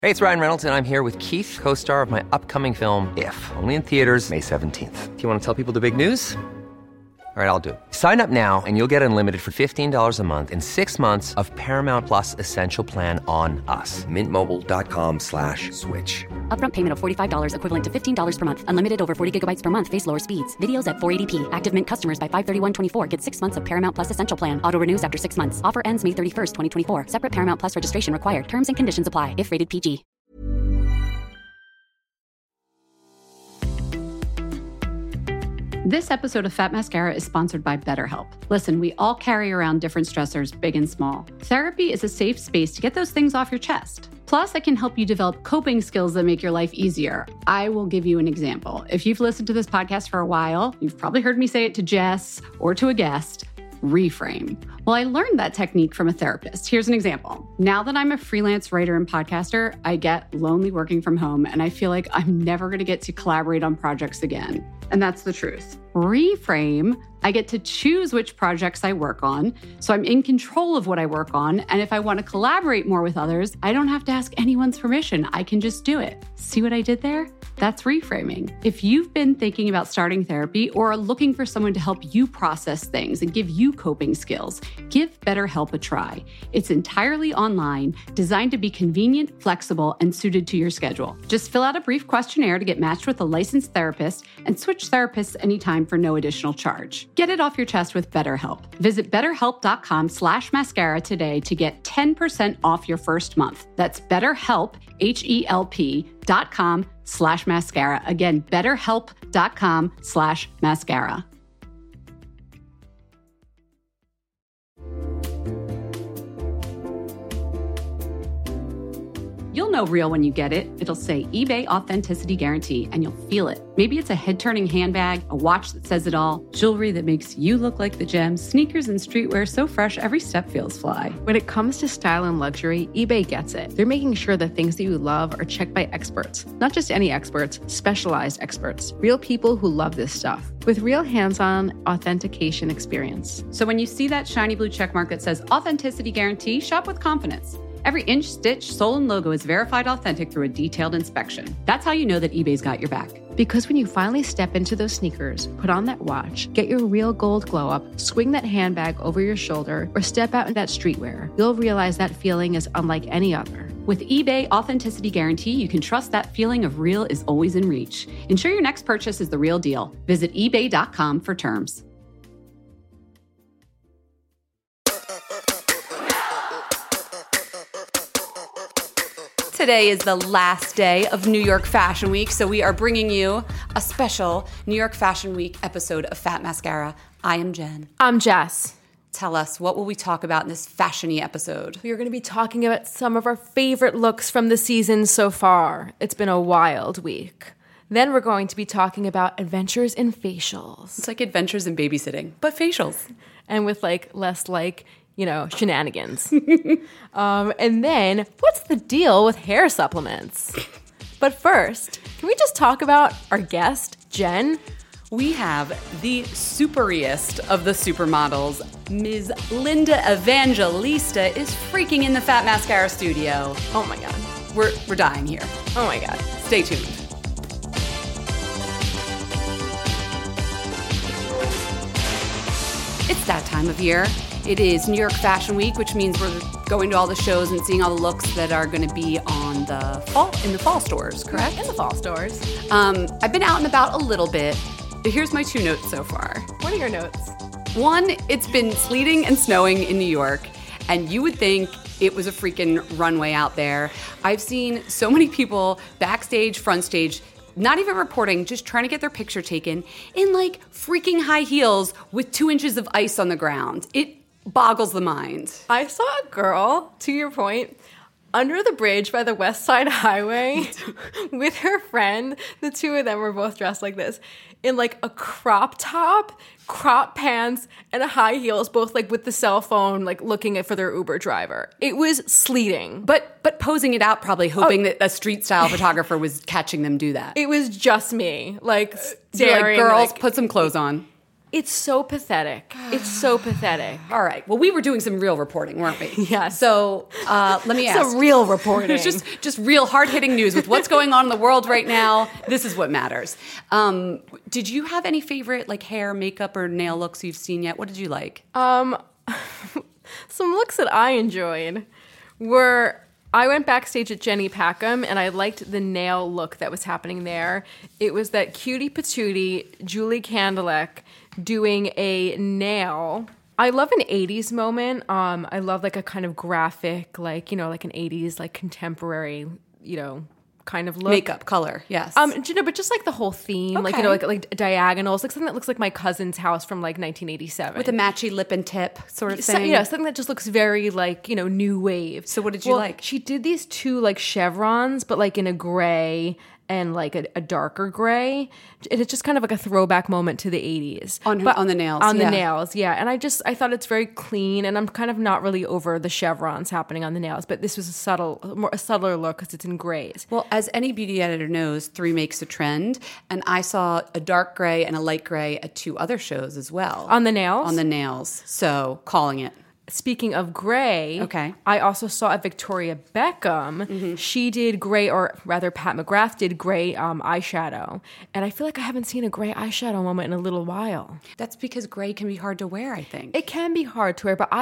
Hey, it's Ryan Reynolds, and I'm here with Keith, co-star of my upcoming film, If, only in theaters May 17th. Do you want to tell people the big news? All right, I'll do it. Sign up now and you'll get unlimited for $15 a month and 6 months of Paramount Plus Essential Plan on us. MintMobile.com/switch. Upfront payment of $45 equivalent to $15 per month. Unlimited over 40 gigabytes per month. Face lower speeds. Videos at 480p. Active Mint customers by 531.24 get 6 months of Paramount Plus Essential Plan. Auto renews after 6 months. Offer ends May 31st, 2024. Separate Paramount Plus registration required. Terms and conditions apply if rated PG. This episode of Fat Mascara is sponsored by BetterHelp. Listen, we all carry around different stressors, big and small. Therapy is a safe space to get those things off your chest. Plus, it can help you develop coping skills that make your life easier. I will give you an example. If you've listened to this podcast for a while, you've probably heard me say it to Jess or to a guest. Reframe. Well, I learned that technique from a therapist. Here's an example. Now that I'm a freelance writer and podcaster, I get lonely working from home, and I feel like I'm never going to get to collaborate on projects again. And that's the truth. Reframe, I get to choose which projects I work on, so I'm in control of what I work on, and if I want to collaborate more with others, I don't have to ask anyone's permission. I can just do it. See what I did there? That's reframing. If you've been thinking about starting therapy or are looking for someone to help you process things and give you coping skills, give BetterHelp a try. It's entirely online, designed to be convenient, flexible, and suited to your schedule. Just fill out a brief questionnaire to get matched with a licensed therapist and switch therapists anytime for no additional charge. Get it off your chest with BetterHelp. Visit betterhelp.com/mascara today to get 10% off your first month. That's BetterHelp, HELP.com/mascara. Again, betterhelp.com/mascara. You'll know real when you get it. It'll say eBay Authenticity Guarantee, and you'll feel it. Maybe it's a head-turning handbag, a watch that says it all, jewelry that makes you look like the gem, sneakers and streetwear so fresh every step feels fly. When it comes to style and luxury, eBay gets it. They're making sure the things that you love are checked by experts. Not just any experts, specialized experts. Real people who love this stuff. With real hands-on authentication experience. So when you see that shiny blue checkmark that says Authenticity Guarantee, shop with confidence. Every inch, stitch, sole, and logo is verified authentic through a detailed inspection. That's how you know that eBay's got your back. Because when you finally step into those sneakers, put on that watch, get your real gold glow up, swing that handbag over your shoulder, or step out in that streetwear, you'll realize that feeling is unlike any other. With eBay Authenticity Guarantee, you can trust that feeling of real is always in reach. Ensure your next purchase is the real deal. Visit ebay.com for terms. Today is the last day of New York Fashion Week, so we are bringing you a special New York Fashion Week episode of Fat Mascara. I am Jen. I'm Jess. Tell us, what will we talk about in this fashion-y episode? We are going to be talking about some of our favorite looks from the season so far. It's been a wild week. Then we're going to be talking about adventures in facials. It's like adventures in babysitting, but facials. And with less shenanigans. And then, what's the deal with hair supplements? But first, can we just talk about our guest, Jen? We have the superiest of the supermodels. Ms. Linda Evangelista is freaking in the Fat Mascara studio. Oh my God. We're dying here. Oh my God. Stay tuned. It's that time of year. It is New York Fashion Week, which means we're going to all the shows and seeing all the looks that are going to be on in the fall stores, correct? In the fall stores. I've been out and about a little bit, but here's my 2 notes so far. What are your notes? 1, it's been sleeting and snowing in New York, and you would think it was a freaking runway out there. I've seen so many people backstage, front stage, not even reporting, just trying to get their picture taken in freaking high heels with 2 inches of ice on the ground. It boggles the mind. I saw a girl, to your point, under the bridge by the West Side Highway with her friend. The 2 of them were both dressed like this in a crop top, crop pants, and high heels, both with the cell phone, looking for their Uber driver. It was sleeting. But posing it out, probably hoping that a street style photographer was catching them do that. It was just me, staring. Girls, put some clothes on. It's so pathetic. It's so pathetic. All right. Well, we were doing some real reporting, weren't we? Yeah. So let me ask. Some real reporting. It's just real hard-hitting news with what's going on in the world right now. This is what matters. Did you have any favorite like hair, makeup, or nail looks you've seen yet? What did you like? Some looks that I enjoyed were I went backstage at Jenny Packham and I liked the nail look that was happening there. It was that cutie patootie Julie Kandelek doing a nail. I love an 80s moment. I love like a kind of graphic, like, you know, like an 80s, like contemporary, you know, kind of look. Makeup, color, yes. You know, but just like the whole theme, like, you know, like diagonals, like something that looks like my cousin's house from like 1987. With a matchy lip and tip sort of thing. Yeah, something that just looks very like, you know, new wave. So what did you like? She did these two like chevrons, but like in a gray and like a darker gray. It's just kind of like a throwback moment to the 80s. On the nails. On the nails, yeah. And I thought it's very clean, and I'm kind of not really over the chevrons happening on the nails, but this was a subtler look because it's in grays. Well, as any beauty editor knows, 3 makes a trend, and I saw a dark gray and a light gray at 2 other shows as well. On the nails? On the nails. So, calling it. Speaking of gray, okay. I also saw a Victoria Beckham. Mm-hmm. She did gray, or rather Pat McGrath did gray eyeshadow. And I feel like I haven't seen a gray eyeshadow moment in a little while. That's because gray can be hard to wear, I think. It can be hard to wear, but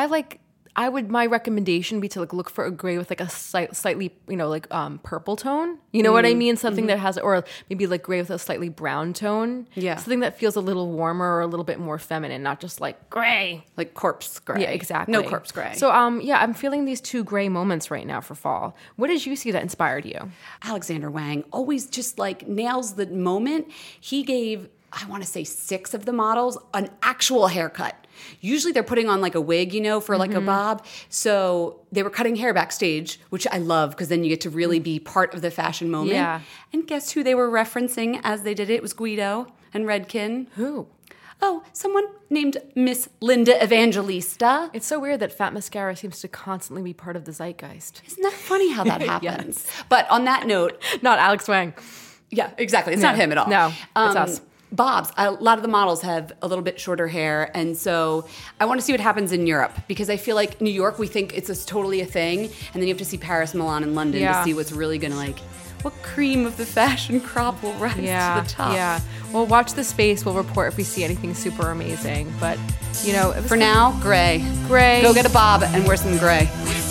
my recommendation would be to like look for a gray with like a slightly, you know, like purple tone. You know what I mean? Something that has, or maybe like gray with a slightly brown tone. Yeah. Something that feels a little warmer or a little bit more feminine, not just like gray. Like corpse gray. Yeah, exactly. No corpse gray. So, yeah, I'm feeling these 2 gray moments right now for fall. What did you see that inspired you? Alexander Wang always just like nails the moment. He gave, I want to say 6 of the models an actual haircut. Usually they're putting on like a wig, you know, for like a bob. So they were cutting hair backstage, which I love because then you get to really be part of the fashion moment. Yeah. And guess who they were referencing as they did it? It was Guido and Redken. Who? Oh, someone named Miss Linda Evangelista. It's so weird that fat mascara seems to constantly be part of the zeitgeist. Isn't that funny how that happens? Yes. But on that note. Not Alex Wang. Yeah, exactly. It's not him at all. No, it's us. Bobs. A lot of the models have a little bit shorter hair, and so I want to see what happens in Europe because I feel like New York, we think it's totally a thing, and then you have to see Paris, Milan, and London to see what's really going to like, what cream of the fashion crop will rise to the top. Yeah. Well, watch the space. We'll report if we see anything super amazing. But, you know, for now, gray. Gray. Go get a bob and wear some gray.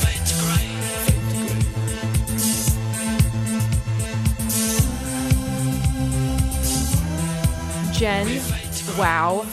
Jen, wow.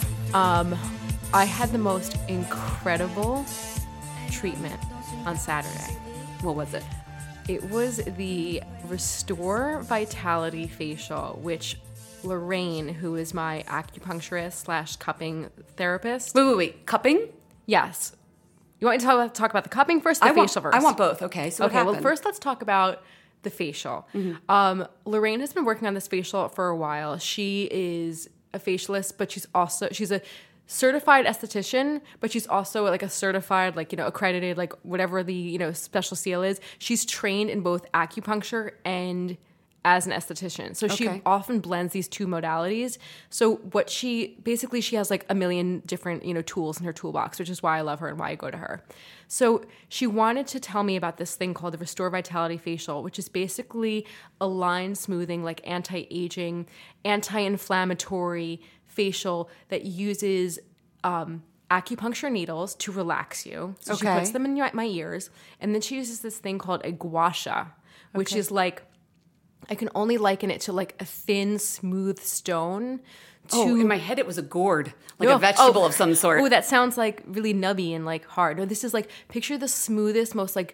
I had the most incredible treatment on Saturday. What was it? It was the Restore Vitality facial, which Lorraine, who is my acupuncturist / cupping therapist. Wait. Cupping? Yes. You want me to talk about the cupping first, the facial first? I want both. Okay, so what happened? Well, first let's talk about the facial. Mm-hmm. Lorraine has been working on this facial for a while. She is a facialist, but she's a certified esthetician, but she's also like a certified, like, you know, accredited, like whatever the, you know, special seal is. She's trained in both acupuncture and as an esthetician. So she often blends these 2 modalities. So she has like a million different, you know, tools in her toolbox, which is why I love her and why I go to her. So she wanted to tell me about this thing called the Restore Vitality facial, which is basically a line smoothing, like anti-aging, anti-inflammatory facial that uses acupuncture needles to relax you. So she puts them in my ears, and then she uses this thing called a gua sha, which is like, I can only liken it to like a thin, smooth stone. In my head it was a gourd, like a vegetable of some sort. Oh, that sounds like really nubby and like hard. No, this is like, picture the smoothest, most like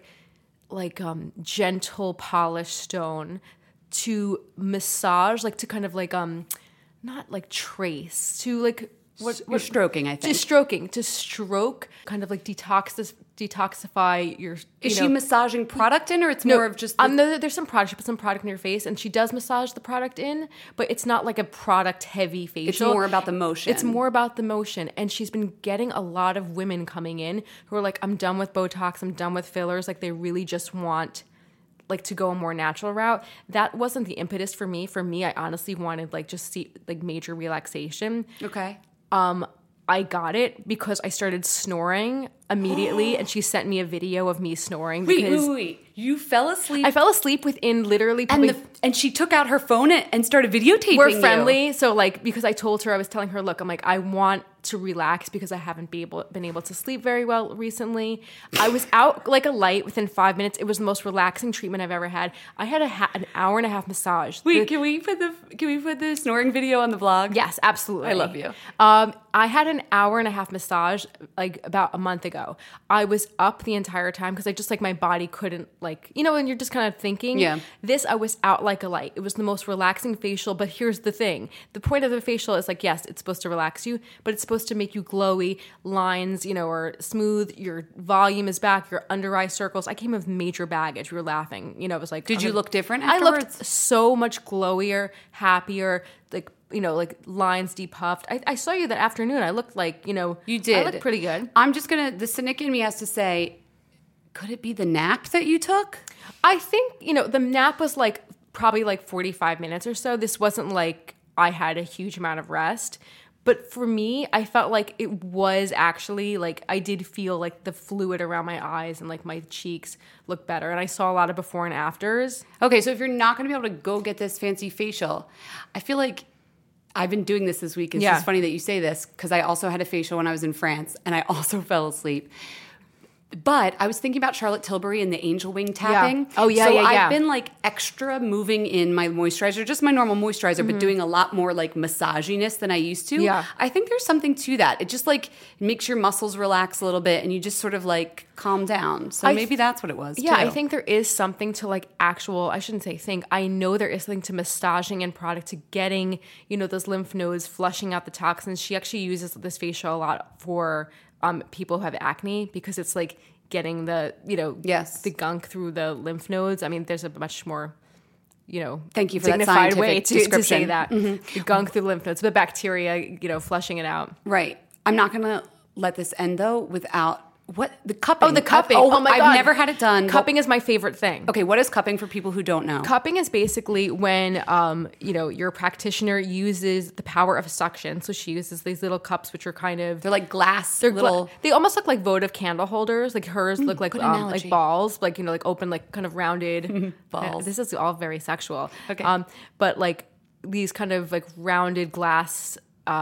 gentle, polished stone to massage, like to kind of like not like trace, to like You're stroking, I think. Just stroking, to stroke, kind of like detoxify your. Is she massaging product in, or it's more of just? There's some product. She puts some product in your face, and she does massage the product in, but it's not like a product-heavy facial. It's more about the motion. It's more about the motion, and she's been getting a lot of women coming in who are like, "I'm done with Botox. I'm done with fillers." Like they really just want, like, to go a more natural route. That wasn't the impetus for me. For me, I honestly wanted like just see like major relaxation. Okay. I got it because I started snoring immediately, and she sent me a video of me snoring. Wait. You fell asleep? I fell asleep within literally probably... And she took out her phone and started videotaping We're friendly, so like, because I told her, I was telling her, look, I'm like, I want to relax because I haven't been able to sleep very well recently. I was out like a light within 5 minutes. It was the most relaxing treatment I've ever had. I had an hour and a half massage. Wait, can we put the snoring video on the vlog? Yes, absolutely. I love you. I had an hour and a half massage like about a month ago. I was up the entire time because I just like my body couldn't like, you know, when you're just kind of thinking. Yeah. This, I was out like a light. It was the most relaxing facial, but here's the thing. The point of the facial is like, yes, it's supposed to relax you, but it's supposed to make you glowy. Lines, you know, are smooth. Your volume is back. Your under eye circles. I came with major baggage. We were laughing. You know, it was like... Did you look different I afterwards? looked so much glowier, happier, like, you know, like lines depuffed. I saw you that afternoon. I looked like, you know... You did. I looked pretty good. I'm just going to... The cynic in me has to say, could it be the nap that you took? I think, you know, the nap was like probably like 45 minutes or so. This wasn't like I had a huge amount of rest. But for me, I felt like it was actually like I did feel like the fluid around my eyes and like my cheeks looked better. And I saw a lot of before and afters. Okay, so if you're not going to be able to go get this fancy facial, I feel like I've been doing this week. It's just funny that you say this because I also had a facial when I was in France and I also fell asleep. But I was thinking about Charlotte Tilbury and the angel wing tapping. Yeah. Oh, yeah, so yeah. I've been like extra moving in my moisturizer, just my normal moisturizer, but doing a lot more like massaginess than I used to. Yeah. I think there's something to that. It just like makes your muscles relax a little bit and you just sort of like calm down. So maybe that's what it was. Yeah, too. I think there is something to like actual, I shouldn't say think, I know there is something to massaging and product to getting, you know, those lymph nodes, flushing out the toxins. She actually uses this facial a lot for people who have acne because it's like getting the, you know, the gunk through the lymph nodes. I mean, there's a much more, you know, thank you for that dignified scientific way to say description. that. The gunk through the lymph nodes, the bacteria, you know, flushing it out. Right. I'm not going to let this end though without the cupping. Oh, the cupping. Oh my God. I've never had it done. Cupping is my favorite thing. Okay, what is cupping for people who don't know? Cupping is basically when, you know, your practitioner uses the power of suction. So she uses these little cups, which are kind of... They're like glass. They almost look like votive candle holders. Like hers look like balls, like, you know, like open, like kind of rounded balls. This is all very sexual. Okay. But like these kind of like rounded glass,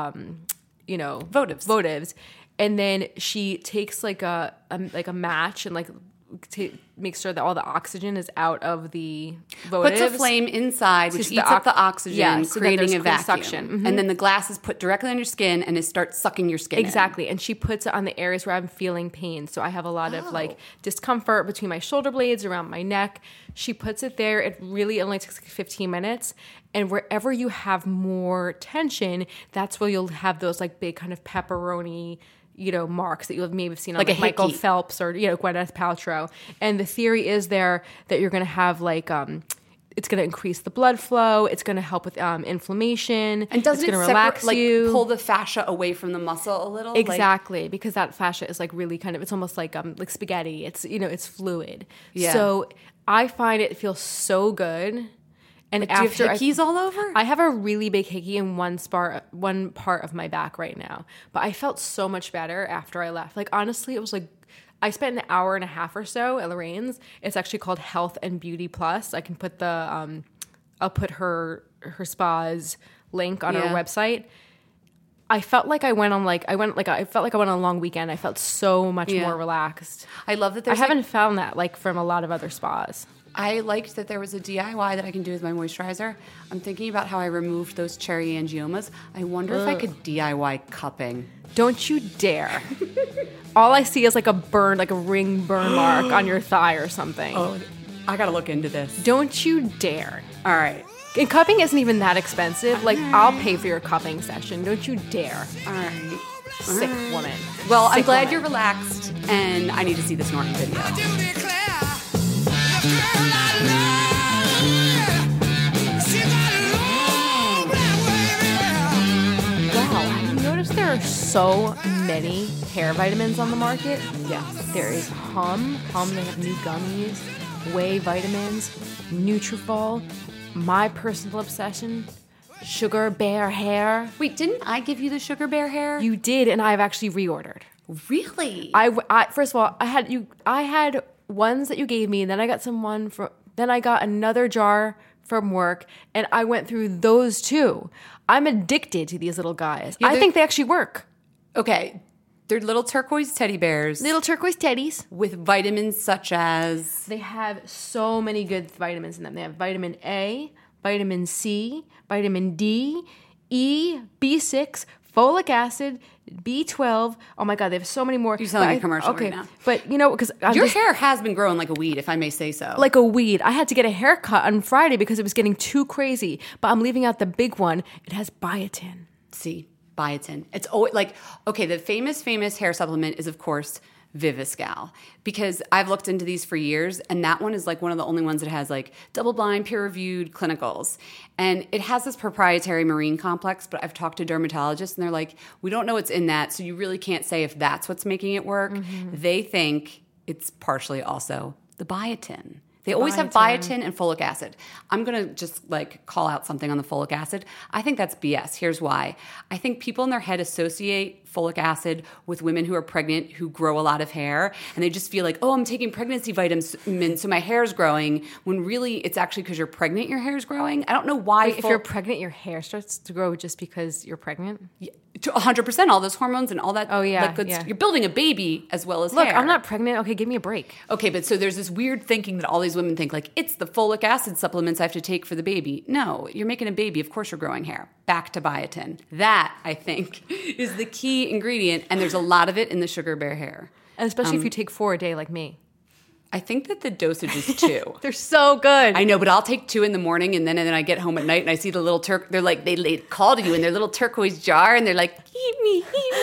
you know... Votives. And then she takes like a match and like makes sure that all the oxygen is out of the votives. Puts a flame inside, which eats up the oxygen, so creating a vacuum. Suction. Mm-hmm. And then the glass is put directly on your skin and it starts sucking your skin Exactly. And she puts it on the areas where I'm feeling pain. So I have a lot of like discomfort between my shoulder blades, around my neck. She puts it there. It really only takes like 15 minutes. And wherever you have more tension, that's where you'll have those like big kind of pepperoni, you know, marks that you'll maybe have seen on like Michael Phelps or, you know, Gwyneth Paltrow. And the theory is there that you're going to have like, it's going to increase the blood flow. It's going to help with inflammation. And doesn't it's going to relax you. Pull the fascia away from the muscle a little? Exactly, because that fascia is like really kind of, it's almost like spaghetti. It's, you know, it's fluid. Yeah. So I find it feels so good. And like, do you have hickeys all over? I have a really big hickey in one part of my back right now. But I felt so much better after I left. Like, honestly, it was like, I spent an hour and a half or so at Lorraine's. It's actually called Health and Beauty Plus. I can put I'll put her spa's link on our website. I felt like I felt like I went on a long weekend. I felt so much more relaxed. I love that I haven't found that like from a lot of other spas. I liked that there was a DIY that I can do with my moisturizer. I'm thinking about how I removed those cherry angiomas. I wonder if I could DIY cupping. Don't you dare. All I see is like a ring burn mark on your thigh or something. Oh, I gotta look into this. Don't you dare. All right. And cupping isn't even that expensive. Like, I'll pay for your cupping session. Don't you dare. All right. Sick woman. Well, I'm glad you're relaxed, and I need to see this snoring video. There are so many hair vitamins on the market. Yes. There is Hum. They have new gummies, whey vitamins, Nutrafol. My personal obsession Sugar Bear hair. Wait, didn't I give you the Sugar Bear hair? You did, and I've actually reordered. Really? I first of all, I had ones that you gave me, and then I got then I got another jar from work, and I went through those too. I'm addicted to these little guys. I think they actually work. Okay. They're little turquoise teddy bears. Little turquoise teddies. With vitamins such as... They have so many good vitamins in them. They have vitamin A, vitamin C, vitamin D, E, B6, folic acid, B12. Oh my God, they have so many more. You're selling a commercial right now. But you know, because your hair has been growing like a weed, if I may say so. Like a weed. I had to get a haircut on Friday because it was getting too crazy. But I'm leaving out the big one. It has biotin. See, biotin. It's always like, okay, the famous hair supplement is, of course, Viviscal, because I've looked into these for years, and that one is like one of the only ones that has like double-blind, peer-reviewed clinicals. And it has this proprietary marine complex, but I've talked to dermatologists, and they're like, we don't know what's in that, so you really can't say if that's what's making it work. Mm-hmm. They think it's partially also the biotin. They always have biotin and folic acid. I'm going to just like call out something on the folic acid. I think that's BS. Here's why. I think people in their head associate folic acid with women who are pregnant who grow a lot of hair, and they just feel like, oh, I'm taking pregnancy vitamins so my hair is growing, when really it's actually because you're pregnant your hair is growing. I don't know why. Wait, if you're pregnant, your hair starts to grow just because you're pregnant? Yeah, 100%, all those hormones and all that. Oh, yeah, good You're building a baby as well as hair. Look, I'm not pregnant. Okay, give me a break. Okay, but so there's this weird thinking that all these women think, like, it's the folic acid supplements I have to take for the baby. No, you're making a baby. Of course you're growing hair. Back to biotin. That, I think, is the key ingredient, and there's a lot of it in the Sugar Bear hair. And especially if you take 4 a day like me. I think that the dosage is 2. They're so good. I know, but I'll take 2 in the morning, and then I get home at night, and I see the little they're like, they call to you in their little turquoise jar, and they're like, eat me.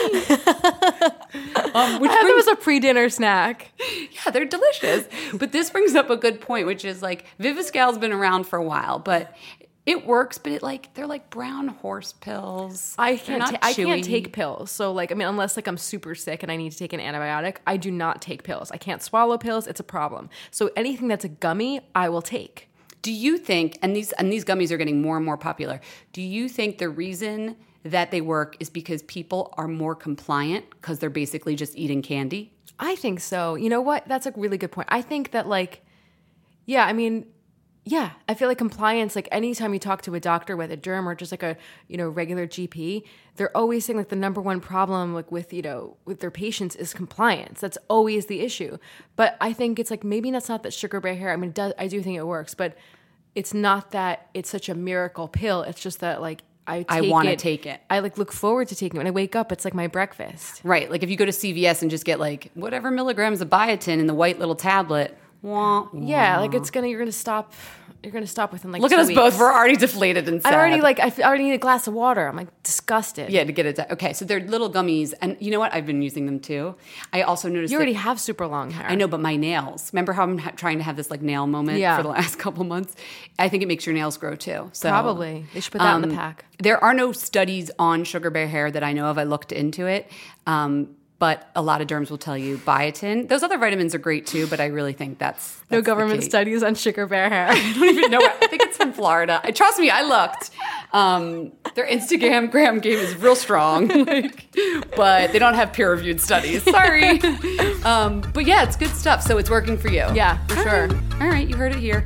Which I thought it was a pre-dinner snack. Yeah, they're delicious. But this brings up a good point, which is like, Viviscal's been around for a while, but it works, but they're like brown horse pills. I can't take pills. So like, I mean, unless like I'm super sick and I need to take an antibiotic, I do not take pills. I can't swallow pills. It's a problem. So anything that's a gummy, I will take. Do you think, and these gummies are getting more and more popular, do you think the reason that they work is because people are more compliant because they're basically just eating candy? I think so. You know what? That's a really good point. I think that like, yeah, I mean, yeah, I feel like compliance, like anytime you talk to a doctor, whether derm or just like a, regular GP, they're always saying like the number one problem like with their patients is compliance. That's always the issue. But I think it's like, maybe that's not that Sugar Bear hair. I mean, I do think it works, but it's not that it's such a miracle pill. It's just that like, I want to take it. I like look forward to taking it. When I wake up, it's like my breakfast. Right. Like if you go to CVS and just get like whatever milligrams of biotin in the white little tablet. Wah, wah. Yeah, like you're gonna stop within like Look 2 at us weeks. both. We're already deflated and sad. I already need a glass of water. I'm like disgusted. Yeah, to get it. Okay, so they're little gummies, and you know what? I've been using them too. I also noticed you already have super long hair. I know, but my nails. Remember how I'm trying to have this like nail moment for the last couple months? I think it makes your nails grow too. So probably they should put that in the pack. There are no studies on Sugar Bear hair that I know of. I looked into it. But a lot of derms will tell you biotin. Those other vitamins are great too, but I really think that's no government studies on Sugar Bear hair. I don't even know. I think it's from Florida. Trust me, I looked. Their Instagram game is real strong, but they don't have peer-reviewed studies. Sorry. But yeah, it's good stuff. So it's working for you. Yeah, for sure. All right, you heard it here.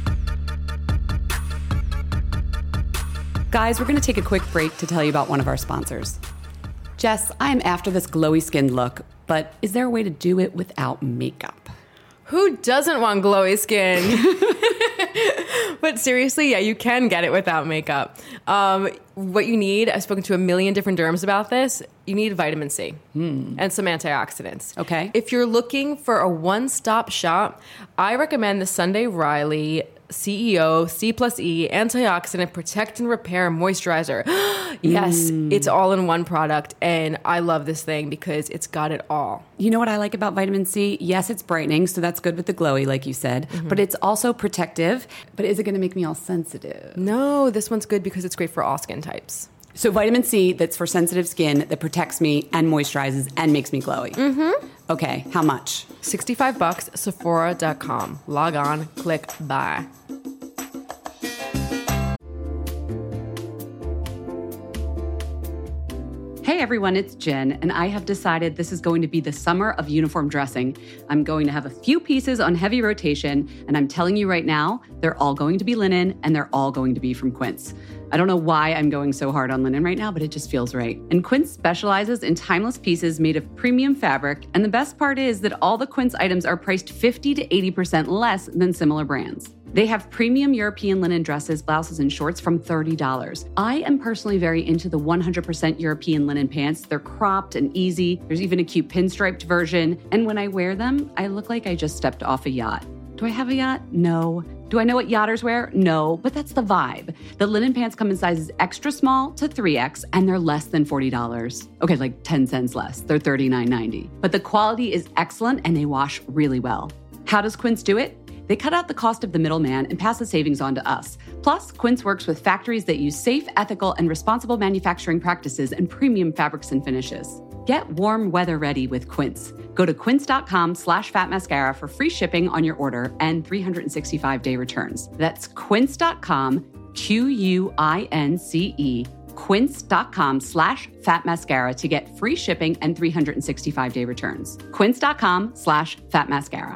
Guys, we're going to take a quick break to tell you about one of our sponsors. Jess, I'm after this glowy skin look, but is there a way to do it without makeup? Who doesn't want glowy skin? But seriously, yeah, you can get it without makeup. What you need, I've spoken to a million different derms about this, you need vitamin C and some antioxidants. Okay. If you're looking for a one-stop shop, I recommend the Sunday Riley CEO C+E Antioxidant Protect and Repair Moisturizer. Yes, it's all in one product, and I love this thing because it's got it all. You know what I like about vitamin C? Yes, it's brightening, so that's good with the glowy, like you said, but it's also protective. But is it going to make me all sensitive? No, this one's good because it's great for all skin types. So vitamin C that's for sensitive skin that protects me and moisturizes and makes me glowy. Mm-hmm. Okay, how much? $65, Sephora.com. Log on, click buy. Hey everyone, it's Jen, and I have decided this is going to be the summer of uniform dressing. I'm going to have a few pieces on heavy rotation, and I'm telling you right now, they're all going to be linen, and they're all going to be from Quince. I don't know why I'm going so hard on linen right now, but it just feels right. And Quince specializes in timeless pieces made of premium fabric, and the best part is that all the Quince items are priced 50 to 80% less than similar brands. They have premium European linen dresses, blouses, and shorts from $30. I am personally very into the 100% European linen pants. They're cropped and easy. There's even a cute pinstriped version. And when I wear them, I look like I just stepped off a yacht. Do I have a yacht? No. Do I know what yachters wear? No, but that's the vibe. The linen pants come in sizes extra small to 3X, and they're less than $40. Okay, like 10 cents less. They're $39.90. But the quality is excellent, and they wash really well. How does Quince do it? They cut out the cost of the middleman and pass the savings on to us. Plus, Quince works with factories that use safe, ethical, and responsible manufacturing practices and premium fabrics and finishes. Get warm weather ready with Quince. Go to quince.com/fatmascara for free shipping on your order and 365-day returns. That's quince.com, Quince, quince.com/fatmascara to get free shipping and 365-day returns. Quince.com/fatmascara.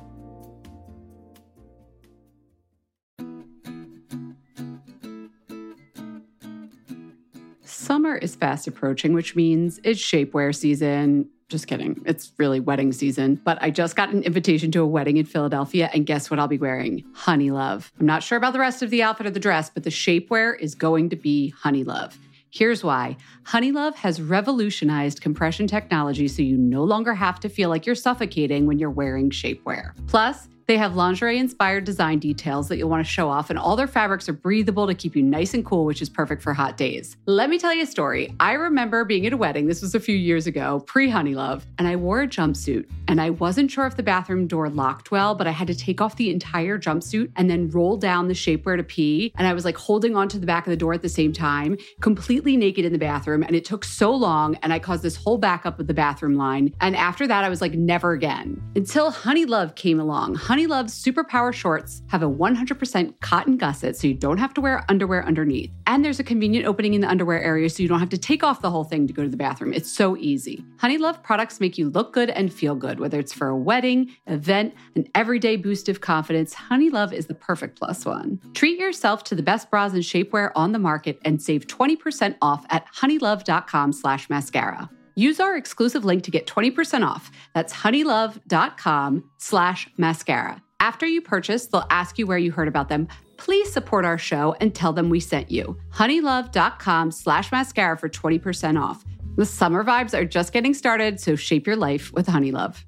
Summer is fast approaching, which means it's shapewear season. Just kidding. It's really wedding season. But I just got an invitation to a wedding in Philadelphia, and guess what I'll be wearing? Honey Love. I'm not sure about the rest of the outfit or the dress, but the shapewear is going to be Honey Love. Here's why. Honey Love has revolutionized compression technology so you no longer have to feel like you're suffocating when you're wearing shapewear. Plus, they have lingerie-inspired design details that you'll want to show off, and all their fabrics are breathable to keep you nice and cool, which is perfect for hot days. Let me tell you a story. I remember being at a wedding, this was a few years ago, pre-Honey Love, and I wore a jumpsuit, and I wasn't sure if the bathroom door locked well, but I had to take off the entire jumpsuit and then roll down the shapewear to pee, and I was like holding onto the back of the door at the same time, completely naked in the bathroom, and it took so long, and I caused this whole backup of the bathroom line, and after that, I was like, never again. Until Honey Love came along. Honey Love's Superpower shorts have a 100% cotton gusset, so you don't have to wear underwear underneath. And there's a convenient opening in the underwear area, so you don't have to take off the whole thing to go to the bathroom. It's so easy. Honey Love products make you look good and feel good, whether it's for a wedding, event, an everyday boost of confidence. Honey Love is the perfect plus one. Treat yourself to the best bras and shapewear on the market and save 20% off at honeylove.com/mascara. Use our exclusive link to get 20% off. That's honeylove.com/mascara. After you purchase, they'll ask you where you heard about them. Please support our show and tell them we sent you. honeylove.com/mascara for 20% off. The summer vibes are just getting started, so shape your life with Honey Love.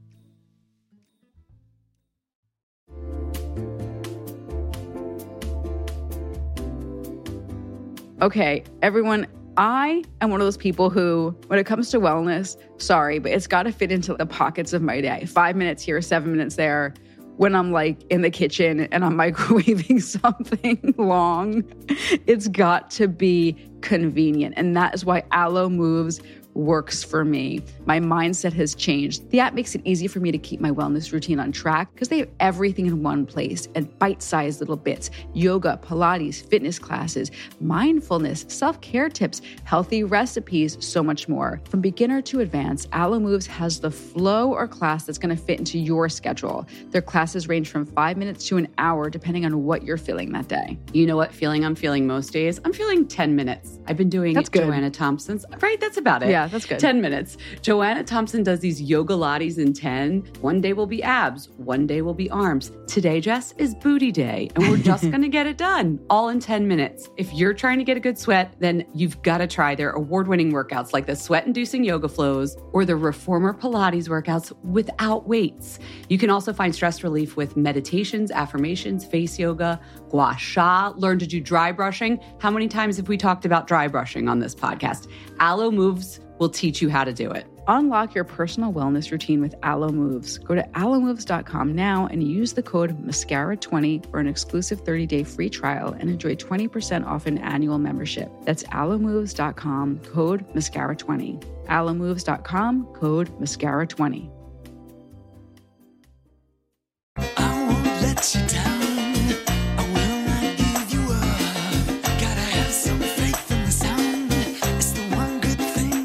Okay, everyone, I am one of those people who, when it comes to wellness, sorry, but it's got to fit into the pockets of my day. 5 minutes here, 7 minutes there. When I'm like in the kitchen and I'm microwaving something long, it's got to be convenient. And that is why Alo Moves works for me. My mindset has changed. The app makes it easy for me to keep my wellness routine on track because they have everything in one place and bite-sized little bits: yoga, Pilates, fitness classes, mindfulness, self-care tips, healthy recipes, so much more. From beginner to advanced, Alo Moves has the flow or class that's going to fit into your schedule. Their classes range from 5 minutes to an hour, depending on what you're feeling that day. You know what feeling I'm feeling most days? I'm feeling 10 minutes. I've been doing Joanna Thompson's. Right, that's about it. Yeah, that's good. 10 minutes. Joanna Thompson does these yoga lattes in 10. One day will be abs. One day will be arms. Today, Jess, is booty day. And we're just going to get it done all in 10 minutes. If you're trying to get a good sweat, then you've got to try their award-winning workouts like the sweat-inducing yoga flows or the reformer Pilates workouts without weights. You can also find stress relief with meditations, affirmations, face yoga, gua sha, learn to do dry brushing. How many times have we talked about dry brushing on this podcast? Alo Moves will teach you how to do it. Unlock your personal wellness routine with Alo Moves. Go to alomoves.com now and use the code MASCARA20 for an exclusive 30-day free trial and enjoy 20% off an annual membership. That's alomoves.com, code MASCARA20. alomoves.com, code MASCARA20. I won't let you down. I will not give you up. Gotta have some faith in the sound. It's the one good thing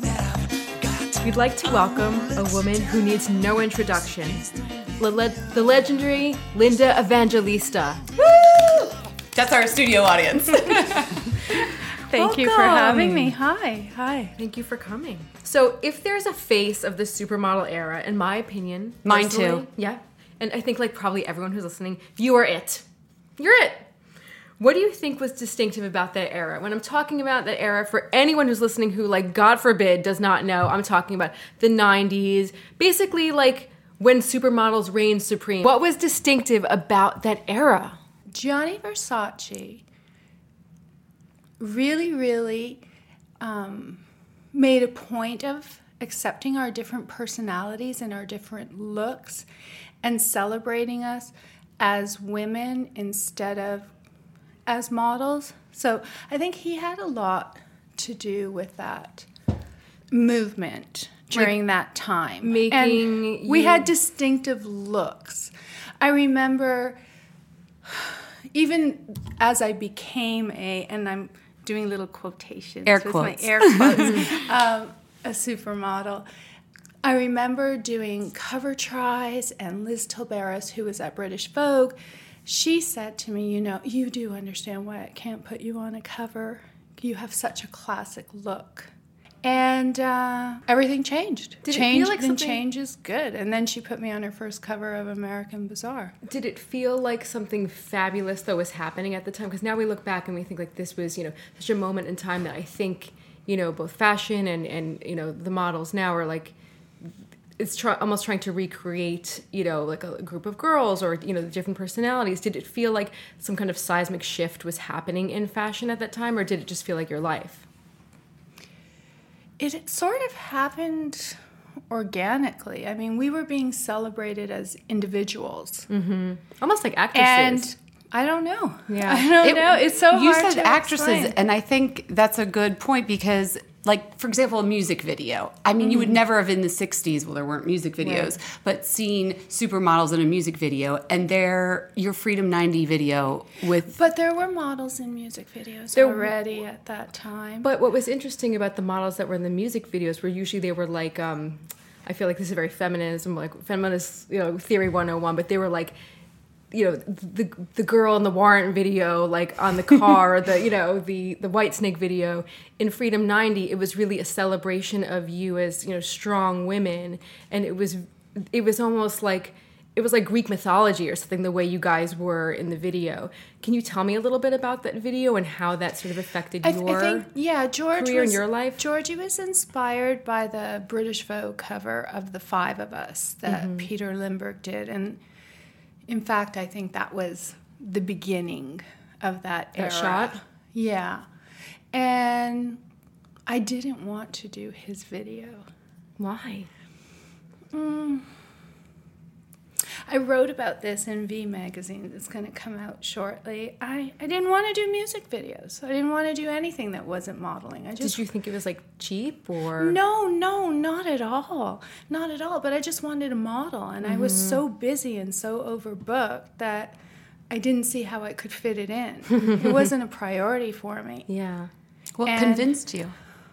we'd like to welcome a woman who needs no introduction, the legendary Linda Evangelista. Woo! That's our studio audience. Thank you for having me. Hi. Thank you for coming. So, if there's a face of the supermodel era, in my opinion, Mine personally, too. Yeah, and I think like probably everyone who's listening, you are it. You're it. What do you think was distinctive about that era? When I'm talking about that era, for anyone who's listening who, like, God forbid, does not know, I'm talking about the 90s, basically like when supermodels reigned supreme. What was distinctive about that era? Gianni Versace really made a point of accepting our different personalities and our different looks and celebrating us as women instead of as models. So I think he had a lot to do with that movement during that time. And we had distinctive looks. I remember even as I became and I'm doing little quotations air with quotes. my air quotes, a supermodel. I remember doing cover tries, and Liz Tilberis, who was at British Vogue, she said to me, you do understand why I can't put you on a cover. You have such a classic look. And everything changed. Did it feel like something... change is good. And then she put me on her first cover of American Bazaar. Did it feel like something fabulous, though, was happening at the time? Because now we look back and we think, like, this was, such a moment in time that I think, both fashion and the models now are, like, it's almost trying to recreate, like a group of girls or, the different personalities. Did it feel like some kind of seismic shift was happening in fashion at that time, or did it just feel like your life? It sort of happened organically. I mean, we were being celebrated as individuals. Mm-hmm. Almost like actresses. And I don't know. Yeah. I don't know. It's so you hard to said actresses, explain. and I think that's a good point because, like, for example, a music video. I mean, you would never have in the 60s, well, there weren't music videos, but seen supermodels in a music video, and they're your Freedom 90 video with... But there were models in music videos already at that time. But what was interesting about the models that were in the music videos were usually they were like, I feel like this is very feminism, like feminist, theory 101, but they were like, the girl in the Warrant video, like on the car, or the Whitesnake video. In Freedom 90, it was really a celebration of you as, strong women. And it was almost like, it was like Greek mythology or something, the way you guys were in the video. Can you tell me a little bit about that video and how that sort of affected your career and your life? Georgie was inspired by the British Vogue cover of The Five of Us that Peter Lindbergh did. And in fact, I think that was the beginning of that era. Shot? Yeah. And I didn't want to do his video. Why? I wrote about this in V Magazine. It's going to come out shortly. I didn't want to do music videos. I didn't want to do anything that wasn't modeling. Did you think it was, like, cheap or? No, not at all. Not at all. But I just wanted a model, and I was so busy and so overbooked that I didn't see how I could fit it in. It wasn't a priority for me. Yeah. What convinced you?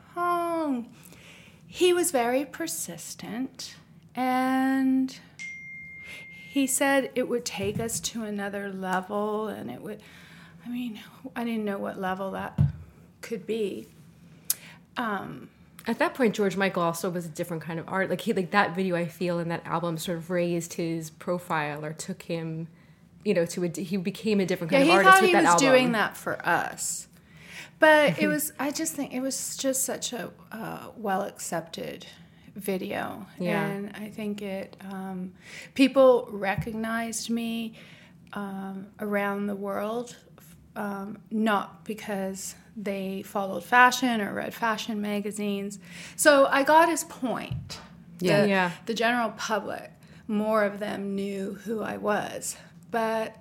He was very persistent, and he said it would take us to another level, and it would, I didn't know what level that could be. At that point, George Michael also was a different kind of art. Like that video, I feel, and that album sort of raised his profile or took him, he became a different kind of artist with that album. He thought he was doing that for us. But it was, I just think it was just such a well-accepted video. Yeah. And I think people recognized me around the world, not because they followed fashion or read fashion magazines. So I got his point. Yeah. The general public, more of them knew who I was. But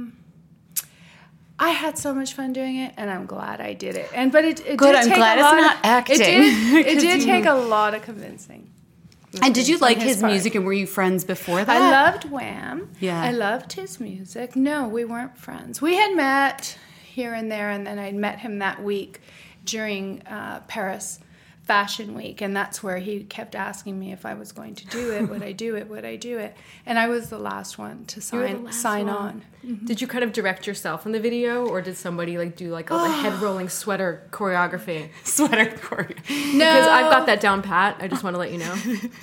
I had so much fun doing it, and I'm glad I did it. But it Good, did I'm take glad a lot it's not acting. It did take a lot of convincing. And did you like his his part. music, and were you friends before that? I loved Wham. Yeah. I loved his music. No, we weren't friends. We had met here and there, and then I'd met him that week during Paris Fashion Week, and that's where he kept asking me if I was going to do it, would I do it, would I do it? And I was the last one to sign on. Did you kind of direct yourself in the video, or did somebody like do like all the head rolling sweater choreography? Sweater choreography. No. Because I've got that down pat. I just want to let you know.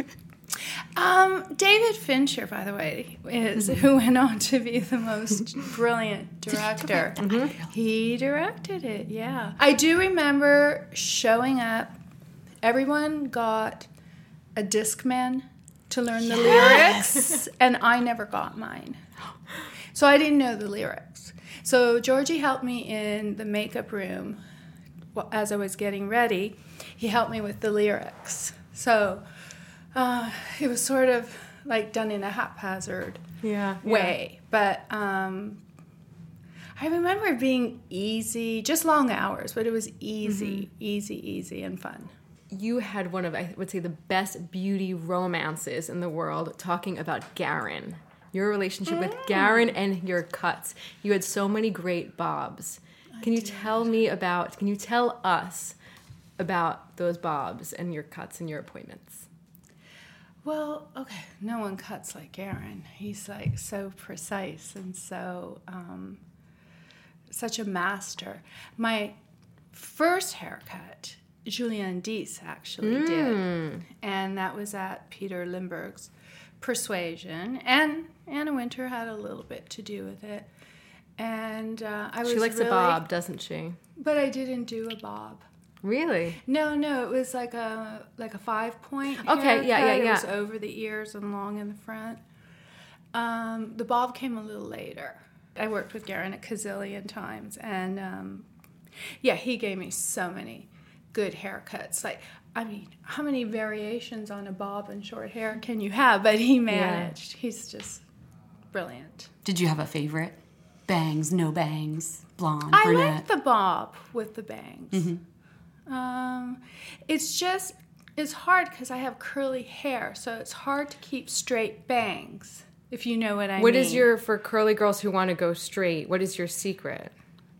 David Fincher, by the way, is who went on to be the most brilliant director. He directed it, yeah. I do remember showing up. Everyone got a Discman to learn the lyrics, and I never got mine. So I didn't know the lyrics. So Georgie helped me in the makeup room as I was getting ready. He helped me with the lyrics. So it was sort of like done in a haphazard way. But I remember it being easy, just long hours, but it was easy and fun. You had one of, I would say, the best beauty romances in the world, talking about Garen. Your relationship with Garen and your cuts. You had so many great bobs. Can you tell us about those bobs and your cuts and your appointments? Well, okay, no one cuts like Garen. He's like so precise and so such a master. My first haircut, Julian Dietz actually did, and that was at Peter Lindbergh's Persuasion, and Anna Wintour had a little bit to do with it. And I was She likes really, a bob, doesn't she? But I didn't do a bob. Really? No, it was like a 5-point. Okay, yeah. It was over the ears and long in the front. The bob came a little later. I worked with Garen a gazillion times, and he gave me so many good haircuts. Like, I mean, how many variations on a bob and short hair can you have? But he managed. Yeah. He's just brilliant. Did you have a favorite? Bangs, no bangs, blonde, I brunette? like the bob with the bangs. It's hard because I have curly hair, so it's hard to keep straight bangs, if you know what I mean. What is for curly girls who want to go straight, what is your secret?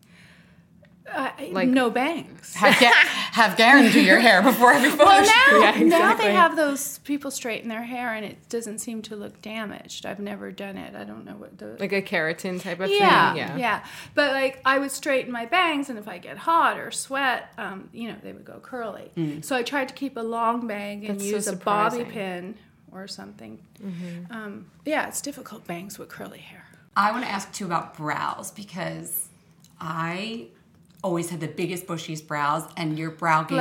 No bangs. Have Garen do your hair before every photo Well, now they have those people straighten their hair, and it doesn't seem to look damaged. I've never done it. I don't know what the... Like a keratin type of thing? Yeah. But, like, I would straighten my bangs, and if I get hot or sweat, they would go curly. So I tried to keep a long bang and use a bobby pin or something. It's difficult, bangs with curly hair. I want to ask, too, about brows, because I always had the biggest, bushiest brows, and your brow game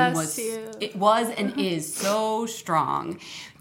is so strong.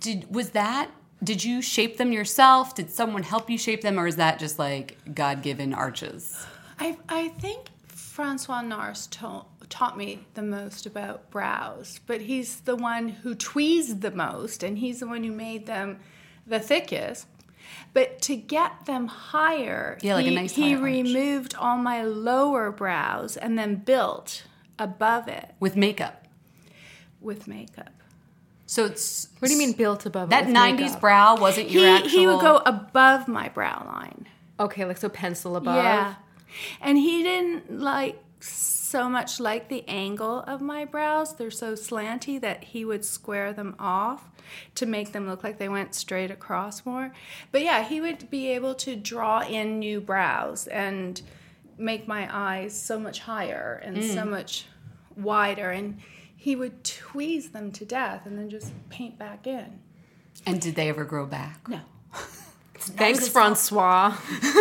Did you shape them yourself? Did someone help you shape them, or is that just like God-given arches? I think Francois Nars taught me the most about brows, but he's the one who tweezed the most, and he's the one who made them the thickest. But to get them higher, he removed all my lower brows and then built above it. With makeup? With makeup. So it's... What do you mean built above that it? That 90s makeup? Brow wasn't your actual... He would go above my brow line. Okay, like so pencil above? Yeah. And he didn't so much like the angle of my brows. They're so slanty that he would square them off to make them look like they went straight across more. But yeah, he would be able to draw in new brows and make my eyes so much higher and so much wider. And he would tweeze them to death and then just paint back in. And did they ever grow back? No. Thanks, Francois.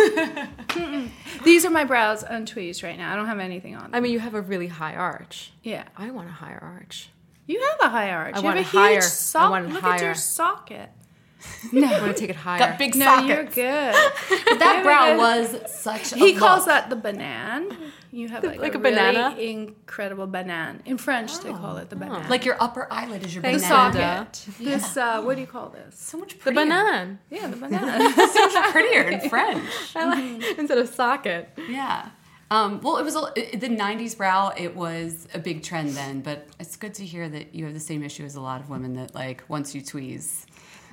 These are my brows untweezed right now. I don't have anything on them. I mean, you have a really high arch. Yeah. I want a higher arch. You have a high arch. I You want have it a huge higher. socket. I want it Look higher. at your socket. No. I want to take it higher. Got big No, sockets. you're good. That brow was such a He look. calls that the banana. You have like a a banana? really incredible banana. In French, they call it the banana. Like your upper eyelid is your the banana. socket. This, what do you call this? So much The prettier. banana. Yeah, the banana. So much prettier in French. I like instead of socket. Yeah. Well, it was the 90s brow. It was a big trend then, but it's good to hear that you have the same issue as a lot of women that, like, once you tweeze.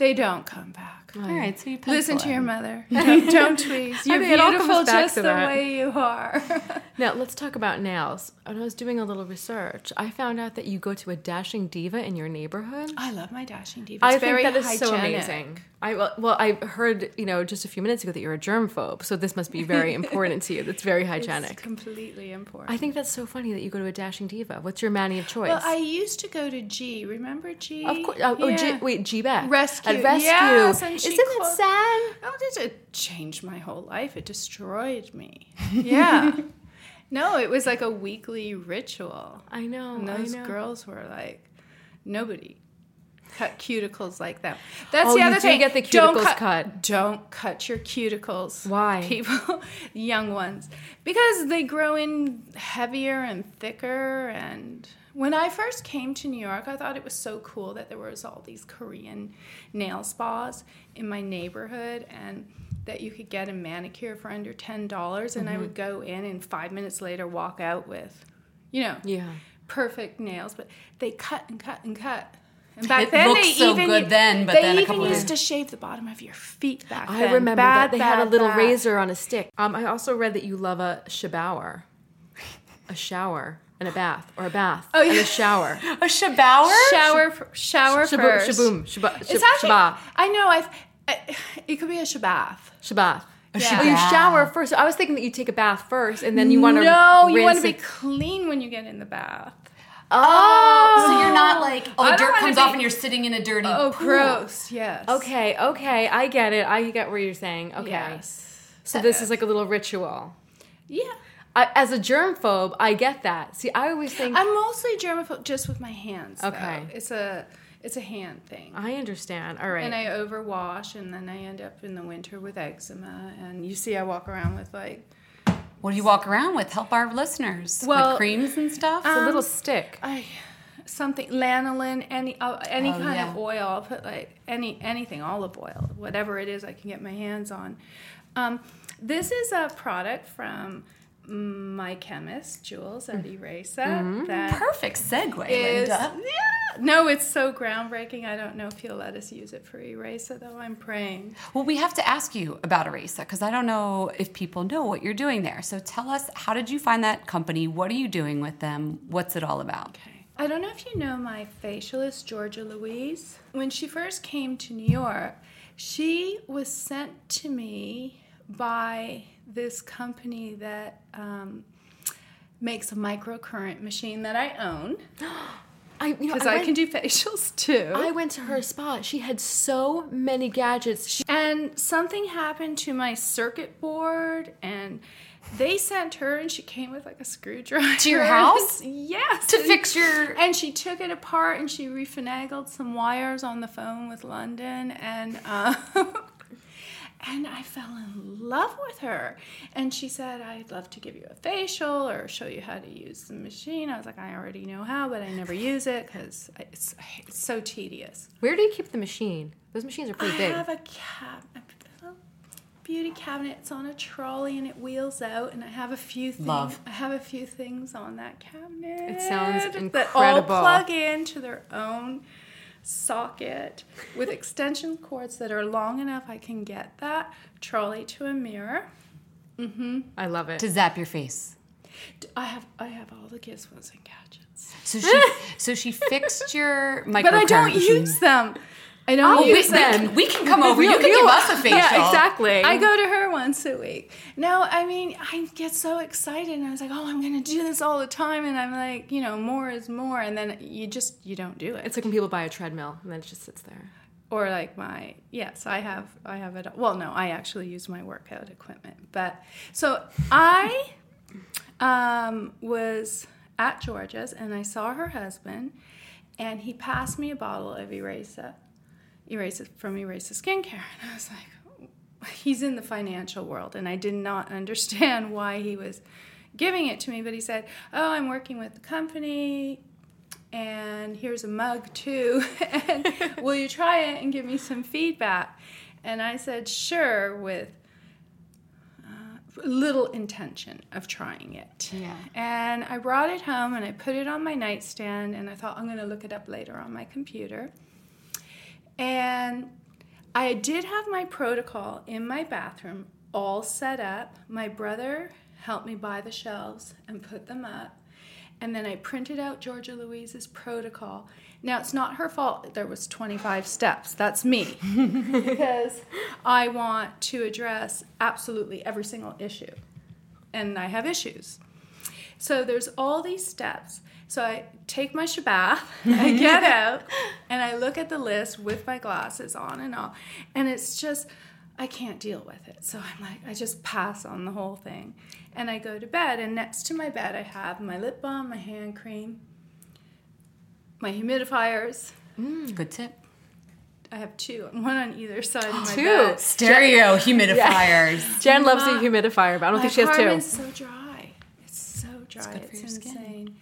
They don't come back. All right, so you pencil Listen to it. your mother. Don't tweeze. You're think it all comes beautiful back just to the that. way you are. Now, let's talk about nails. When I was doing a little research, I found out that you go to a dashing diva in your neighborhood. I love my dashing diva. I It's very think that is so hygienic. amazing. I heard, just a few minutes ago that you're a germphobe, so this must be very important to you. That's very hygienic. It's completely important. I think that's so funny that you go to a dashing diva. What's your Manny of choice? Well, I used to go to G. Remember G? Of course. Yeah. G Beck. Rescue. At Rescue. Yes, and Isn't she it sad? Oh, it changed my whole life. It destroyed me. Yeah. No, it was like a weekly ritual. I know. And those I know. girls were like, nobody cut cuticles like that. That's Oh, the you other do thing. get the Don't cuticles cut. Don't cut your cuticles. Why? People, young ones. Because they grow in heavier and thicker. And when I first came to New York, I thought it was so cool that there was all these Korean nail spas in my neighborhood and that you could get a manicure for under $10. And I would go in and 5 minutes later walk out with, Yeah. perfect nails. But they cut and cut and cut. And back It then looked they so even good then, but they then a even couple used years- to shave the bottom of your feet back I then. remember Bad, that they had a bad, little bad. razor on a stick. I also read that you love a shabower, a shower and a bath, or a bath and a shower. A shabower? Shower first. Shaboom, It's actually, shabah, I know. It could be a shabath. shabath. Yeah. Oh, you shower first. So I was thinking that you take a bath first, and then you want to No, you want to rinse be it. clean when you get in the bath. Oh, so you're not like, I don't dirt wanna comes be- off and you're sitting in a dirty Oh, pool. gross. Yes. Okay, I get it. I get what you're saying. Okay. Yes. So this is like a little ritual. Yeah. As a germphobe, I get that. See, I always think I'm mostly germaphobe just with my hands. Okay. Though. It's a hand thing. I understand. All right. And I overwash, and then I end up in the winter with eczema. And you see, I walk around with like What do you walk around with? Help our listeners. Well, like creams and stuff? It's a little stick. something lanolin, any kind yeah. of oil. I'll put like anything, olive oil, whatever it is I can get my hands on. This is a product from my chemist, Jules at Erasa. That Perfect segue, is, Linda. yeah. No, it's so groundbreaking. I don't know if he'll let us use it for Erasa, though. I'm praying. Well, we have to ask you about Erasa because I don't know if people know what you're doing there. So tell us, how did you find that company? What are you doing with them? What's it all about? Okay. I don't know if you know my facialist, Georgia Louise. When she first came to New York, she was sent to me by this company that makes a microcurrent machine that I own. Because I can do facials too. I went to her spa. She had so many gadgets. And something happened to my circuit board, and they sent her, and she came with like a screwdriver. To your house? Yes. To fix your... And she took it apart, and she refinagled some wires on the phone with London, and and I fell in love with her. And she said, I'd love to give you a facial or show you how to use the machine. I was like, I already know how, but I never use it because it's so tedious. Where do you keep the machine? Those machines are pretty I big. have a little beauty cabinet. It's on a trolley and it wheels out, and I have a few things. Love. I have a few things on that cabinet. It sounds that all incredible. plug into their own socket with extension cords that are long enough I can get that trolley to a mirror. I love it. To zap your face. I have all the gizmos and gadgets, So she fixed your microcurrent but I don't machine. use them. I don't use them. We can come over. You can give us a facial. Yeah, exactly. I go to her once a week. No, I mean, I get so excited, and I was like, oh, I'm going to do this all the time, and I'm like, more is more, and then you don't do it. It's like when people buy a treadmill and then it just sits there. Or like I have it. Well, no, I actually use my workout equipment. But so I was at Georgia's, and I saw her husband, and he passed me a bottle of Erasa from Erasa Skincare, and I was like, he's in the financial world, and I did not understand why he was giving it to me. But he said, oh, I'm working with the company, and here's a mug too, and will you try it and give me some feedback? And I said, sure, with little intention of trying it. Yeah. And I brought it home, and I put it on my nightstand, and I thought, I'm going to look it up later on my computer. And I did have my protocol in my bathroom all set up. My brother helped me buy the shelves and put them up. And then I printed out Georgia Louise's protocol. Now, it's not her fault there was 25 steps. That's me. Because I want to address absolutely every single issue. And I have issues. So there's all these steps. So I take my shabath, I get out, and I look at the list with my glasses on and all. And it's just, I can't deal with it. So I'm like, I just pass on the whole thing. And I go to bed, and next to my bed I have my lip balm, my hand cream, my humidifiers. Good tip. I have two, one on either side of my Two? bed. Stereo humidifiers. Jen loves the humidifier, but I don't think she has two. My apartment's so dry. It's so dry. good for your skin. Insane.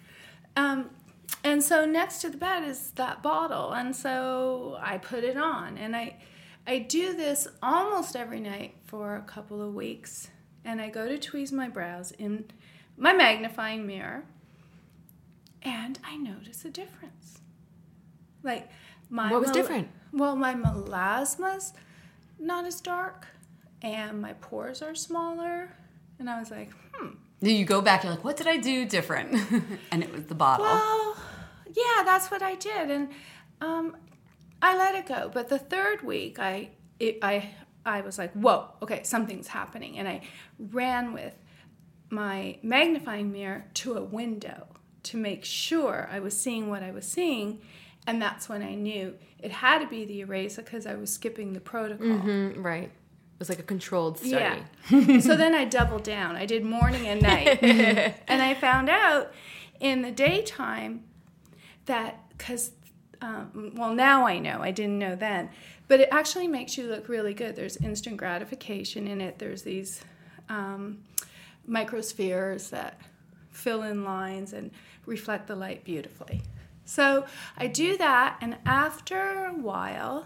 And so next to the bed is that bottle, and so I put it on, and I do this almost every night for a couple of weeks, and I go to tweeze my brows in my magnifying mirror, and I notice a difference. Like my What was different? Well, my melasma's not as dark, and my pores are smaller, and I was like, Then you go back, you're like, what did I do different? And it was the bottle. Well, yeah, that's what I did, and I let it go. But the third week, I was like, whoa, okay, something's happening, and I ran with my magnifying mirror to a window to make sure I was seeing what I was seeing, and that's when I knew it had to be the eraser because I was skipping the protocol. Right. It was like a controlled study. Yeah. So then I doubled down. I did morning and night. And I found out in the daytime that, because, well, now I know. I didn't know then. But it actually makes you look really good. There's instant gratification in it. There's these microspheres that fill in lines and reflect the light beautifully. So I do that, and after a while,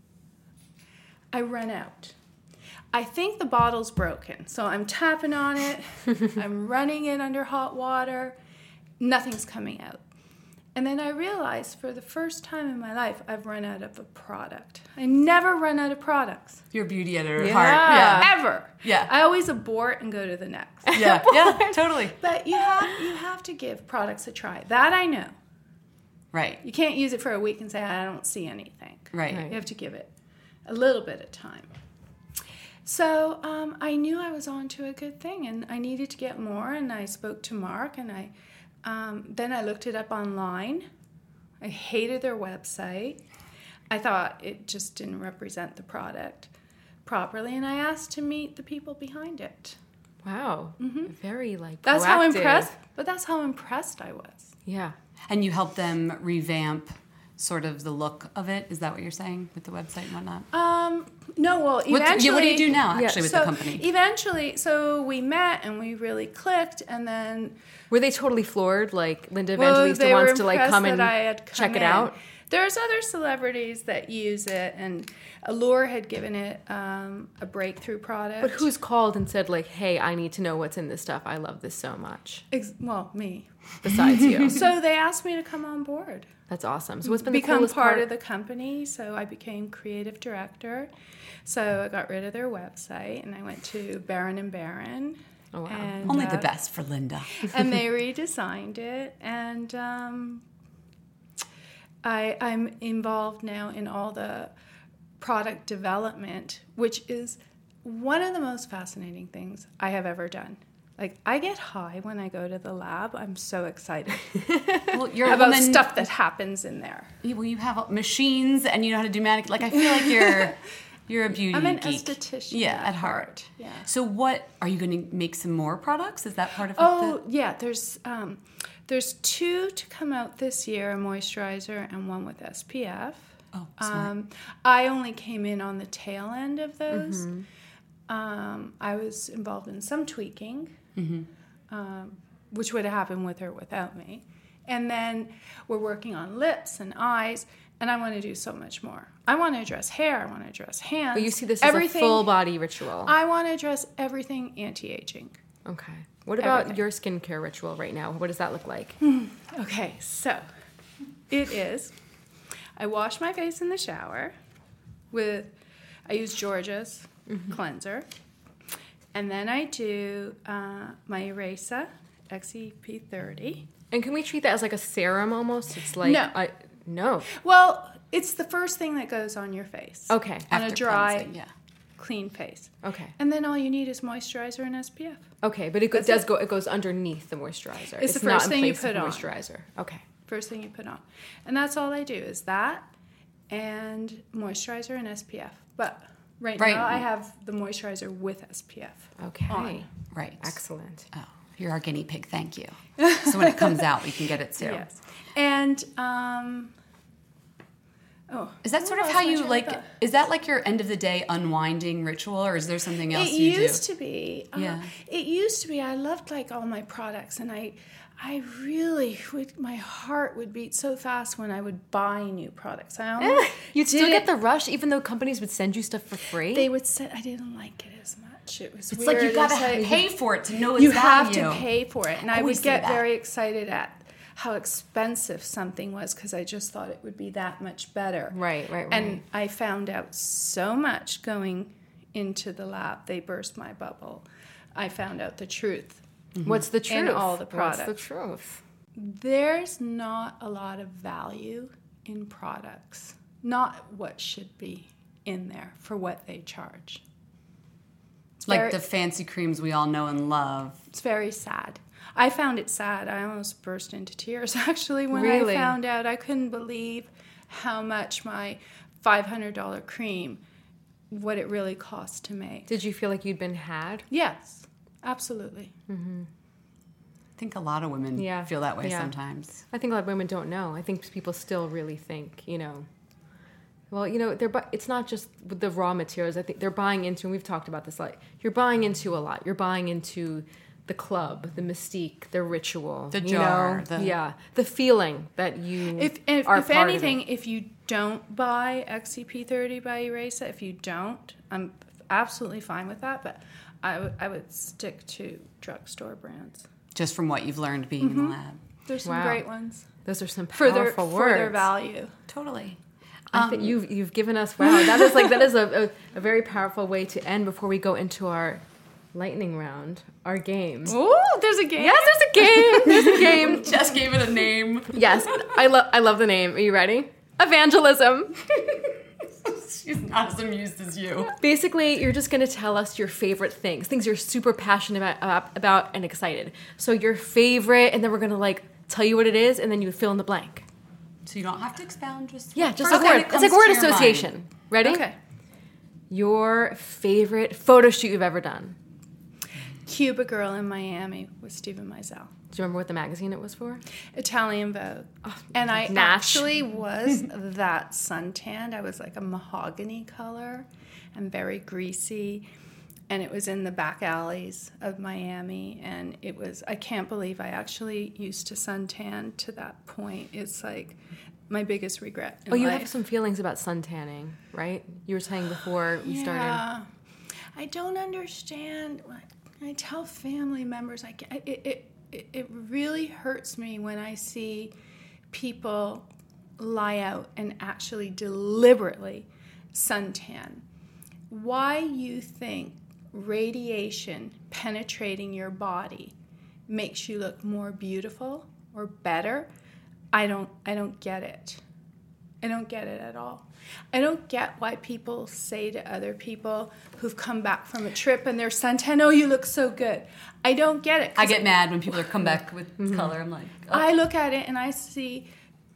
I run out. I think the bottle's broken, so I'm tapping on it, I'm running it under hot water, nothing's coming out. And then I realized for the first time in my life, I've run out of a product. I never run out of products. Your beauty at her Yeah. heart. Yeah. Ever. Yeah. I always abort and go to the next. Yeah. Yeah, totally. But you have to give products a try. That I know. Right. You can't use it for a week and say, I don't see anything. Right. You have to give it a little bit of time. So I knew I was on to a good thing, and I needed to get more, and I spoke to Mark, and then I looked it up online. I hated their website. I thought it just didn't represent the product properly, and I asked to meet the people behind it. Wow. Very like That's proactive. how impressed, but that's how impressed I was. Yeah. And you help them revamp sort of the look of it. Is that what you're saying with the website and whatnot? No, well, eventually... What do you do now, actually, with the company? Eventually, so we met and we really clicked, and then... Were they totally floored? Like Linda Well, Evangelista they were wants to like come impressed and that I had come check it in. out? There's other celebrities that use it, and Allure had given it a breakthrough product. But who's called and said like, hey, I need to know what's in this stuff. I love this so much. Well, me. Besides you. So they asked me to come on board. That's awesome. So what's been the Become coolest part of the company. So I became creative director. So I got rid of their website, and I went to Baron & Baron. Oh, wow. And, Only the best for Linda. And they redesigned it, and I'm involved now in all the product development, which is one of the most fascinating things I have ever done. Like, I get high when I go to the lab. I'm so excited Well, you're a about woman, stuff that happens in there. Well, you have machines and you know how to do manicure. Like, I feel like you're a beauty I'm an geek. esthetician Yeah, at at heart. Yeah. So what, are you going to make some more products? Is that part of Yeah, there's two to come out this year, a moisturizer and one with SPF. Oh, smart. I only came in on the tail end of those. I was involved in some tweaking, which would have happened with or without me. And then we're working on lips and eyes, and I want to do so much more. I want to address hair. I want to address hands. But you see this as a full body ritual. I want to address everything anti-aging. Okay. What about Everything. your skincare ritual right now? What does that look like? Okay, so it is, I wash my face in the shower with I use Georgia's cleanser. And then I do my Erasa XEP30. And can we treat that as like a serum almost? It's like No. no. Well, it's the first thing that goes on your face. Okay. On a After dry, cleansing, yeah. clean face. Okay. And then all you need is moisturizer and SPF. Okay, but it goes underneath the moisturizer. It's the not first in thing you place of put on. moisturizer. Okay. First thing you put on. And that's all I do is that and moisturizer and SPF. But right now I have the moisturizer with SPF. Okay. on. Right. Excellent. Oh, you're our guinea pig. Thank you. So when it comes out, we can get it too. Yes. And Is that sort of how you like? Is that like your end of the day unwinding ritual, or is there something else you do? It used to be. Yeah. It used to be. I loved like all my products, and I really would. My heart would beat so fast when I would buy new products. I almost You'd still did get it- the rush, even though companies would send you stuff for free. They would say I didn't like it as much. It was It's weird. like you gotta It's like- pay for it to know its You value. have to pay for it, and I always would say get that. very excited at how expensive something was because I just thought it would be that much better. Right. And I found out so much going into the lab. They burst my bubble. I found out the truth. What's the truth? In all the What's the products. truth? There's not a lot of value in products, not what should be in there for what they charge. Like the fancy creams we all know and love. It's very sad. I found it sad. I almost burst into tears actually when Really? I found out. I couldn't believe how much my $500 cream, what it really cost to make. Did you feel like you'd been had? Yes, absolutely. I think a lot of women Yeah. feel that way Yeah. sometimes. I think a lot of women don't know. I think people still really think, well, it's not just with the raw materials. I think they're buying into, and we've talked about this, like, you're buying into a lot. You're buying into the club, the mystique, the ritual. The jar, the feeling that you If are if part anything, of it. if you don't buy XCP30 by Erasa, if you don't, I'm absolutely fine with that, but I would stick to drugstore brands. Just from what you've learned being in the lab. There's some Wow. great ones. Those are some For powerful words. their value. Totally. I think you've given us, wow, that is a very powerful way to end before we go into our lightning round, our game. Ooh, there's a game. Yes, there's a game. There's a game. Just gave it a name. Yes, I love the name. Are you ready? Evangelism. She's not as amused as you. Basically, you're just going to tell us your favorite things you're super passionate about and excited. So your favorite, and then we're going to tell you what it is, and then you fill in the blank. So you don't have to expound, just Yeah, just first a thing word. that It's comes like to word your mind. association. Ready? Okay. Your favorite photo shoot you've ever done. Cuba Girl in Miami with Stephen Meisel. Do you remember what the magazine it was for? Italian Vogue. And I Natch. actually was that suntanned. I was like a mahogany color and very greasy. And it was in the back alleys of Miami. And it was, I can't believe I actually used to suntan to that point. It's like my biggest regret in Oh, you life. have some feelings about suntanning, right? You were saying before we started. Yeah. I don't understand. I tell family members, it really hurts me when I see people lie out and actually deliberately suntan. Why you think radiation penetrating your body makes you look more beautiful or better? I don't get it. I don't get it at all. I don't get why people say to other people who've come back from a trip and they're suntan, oh, you look so good. I don't get it. I get mad when people come back with color. I'm like, oh. I look at it and I see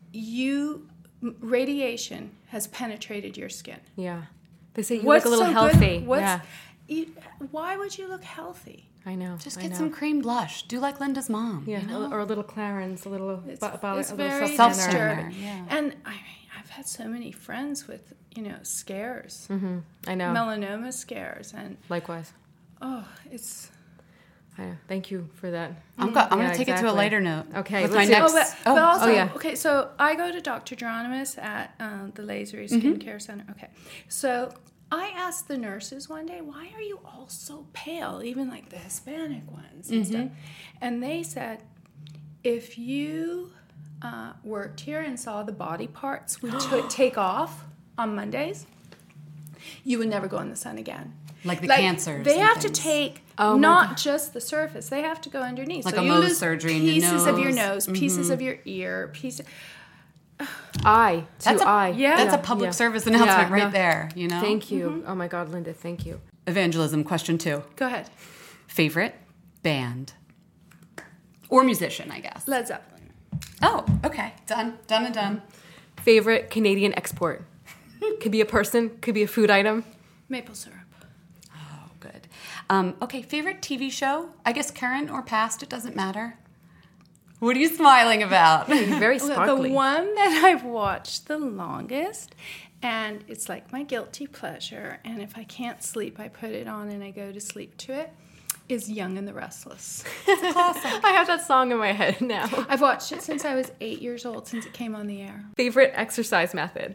radiation has penetrated your skin. Yeah. They say you What's look a little so healthy. Good? Yeah. Why would you look healthy? I know. Just I get know. some cream blush. Do like Linda's mom. Yeah, you know? or a little Clarins, a little It's a little very self-tanner. disturbing. Yeah. And I've had so many friends with, scares, I know. melanoma scares, and Likewise. it's... I know. Thank you for that. I'm going Yeah, to take it to a exactly. later note. Okay, With my let's do- next. But also, yeah. okay, so I go to Dr. Geronimo's at the Lasery Skincare Center. Okay, so I asked the nurses one day, why are you all so pale, even like the Hispanic ones and stuff? And they said, if you worked here and saw the body parts we take off on Mondays, you would never go in the sun again. Like the cancers. They and have things. to take Oh my not God. just the surface. They have to go underneath. Like so a you Mohs lose surgery in your pieces of your nose. nose, pieces of your ear, pieces. Eye That's to a- eye. Yeah. That's a public service announcement right no. there, you know? Thank you. Oh my God, Linda, thank you. Evangelism, question 2. Go ahead. Favorite band? Or musician, I guess. Led Zeppelin. Oh, okay. Done and done. Favorite Canadian export? Could be a person, could be a food item. Maple syrup. Oh, good. Okay, favorite TV show? I guess current or past, it doesn't matter. What are you smiling about? Very Well, sparkly. the one that I've watched the longest, and it's like my guilty pleasure, and if I can't sleep, I put it on and I go to sleep to it, is Young and the Restless. I have that song in my head now. I've watched it since I was 8 years old, since it came on the air. Favorite exercise method?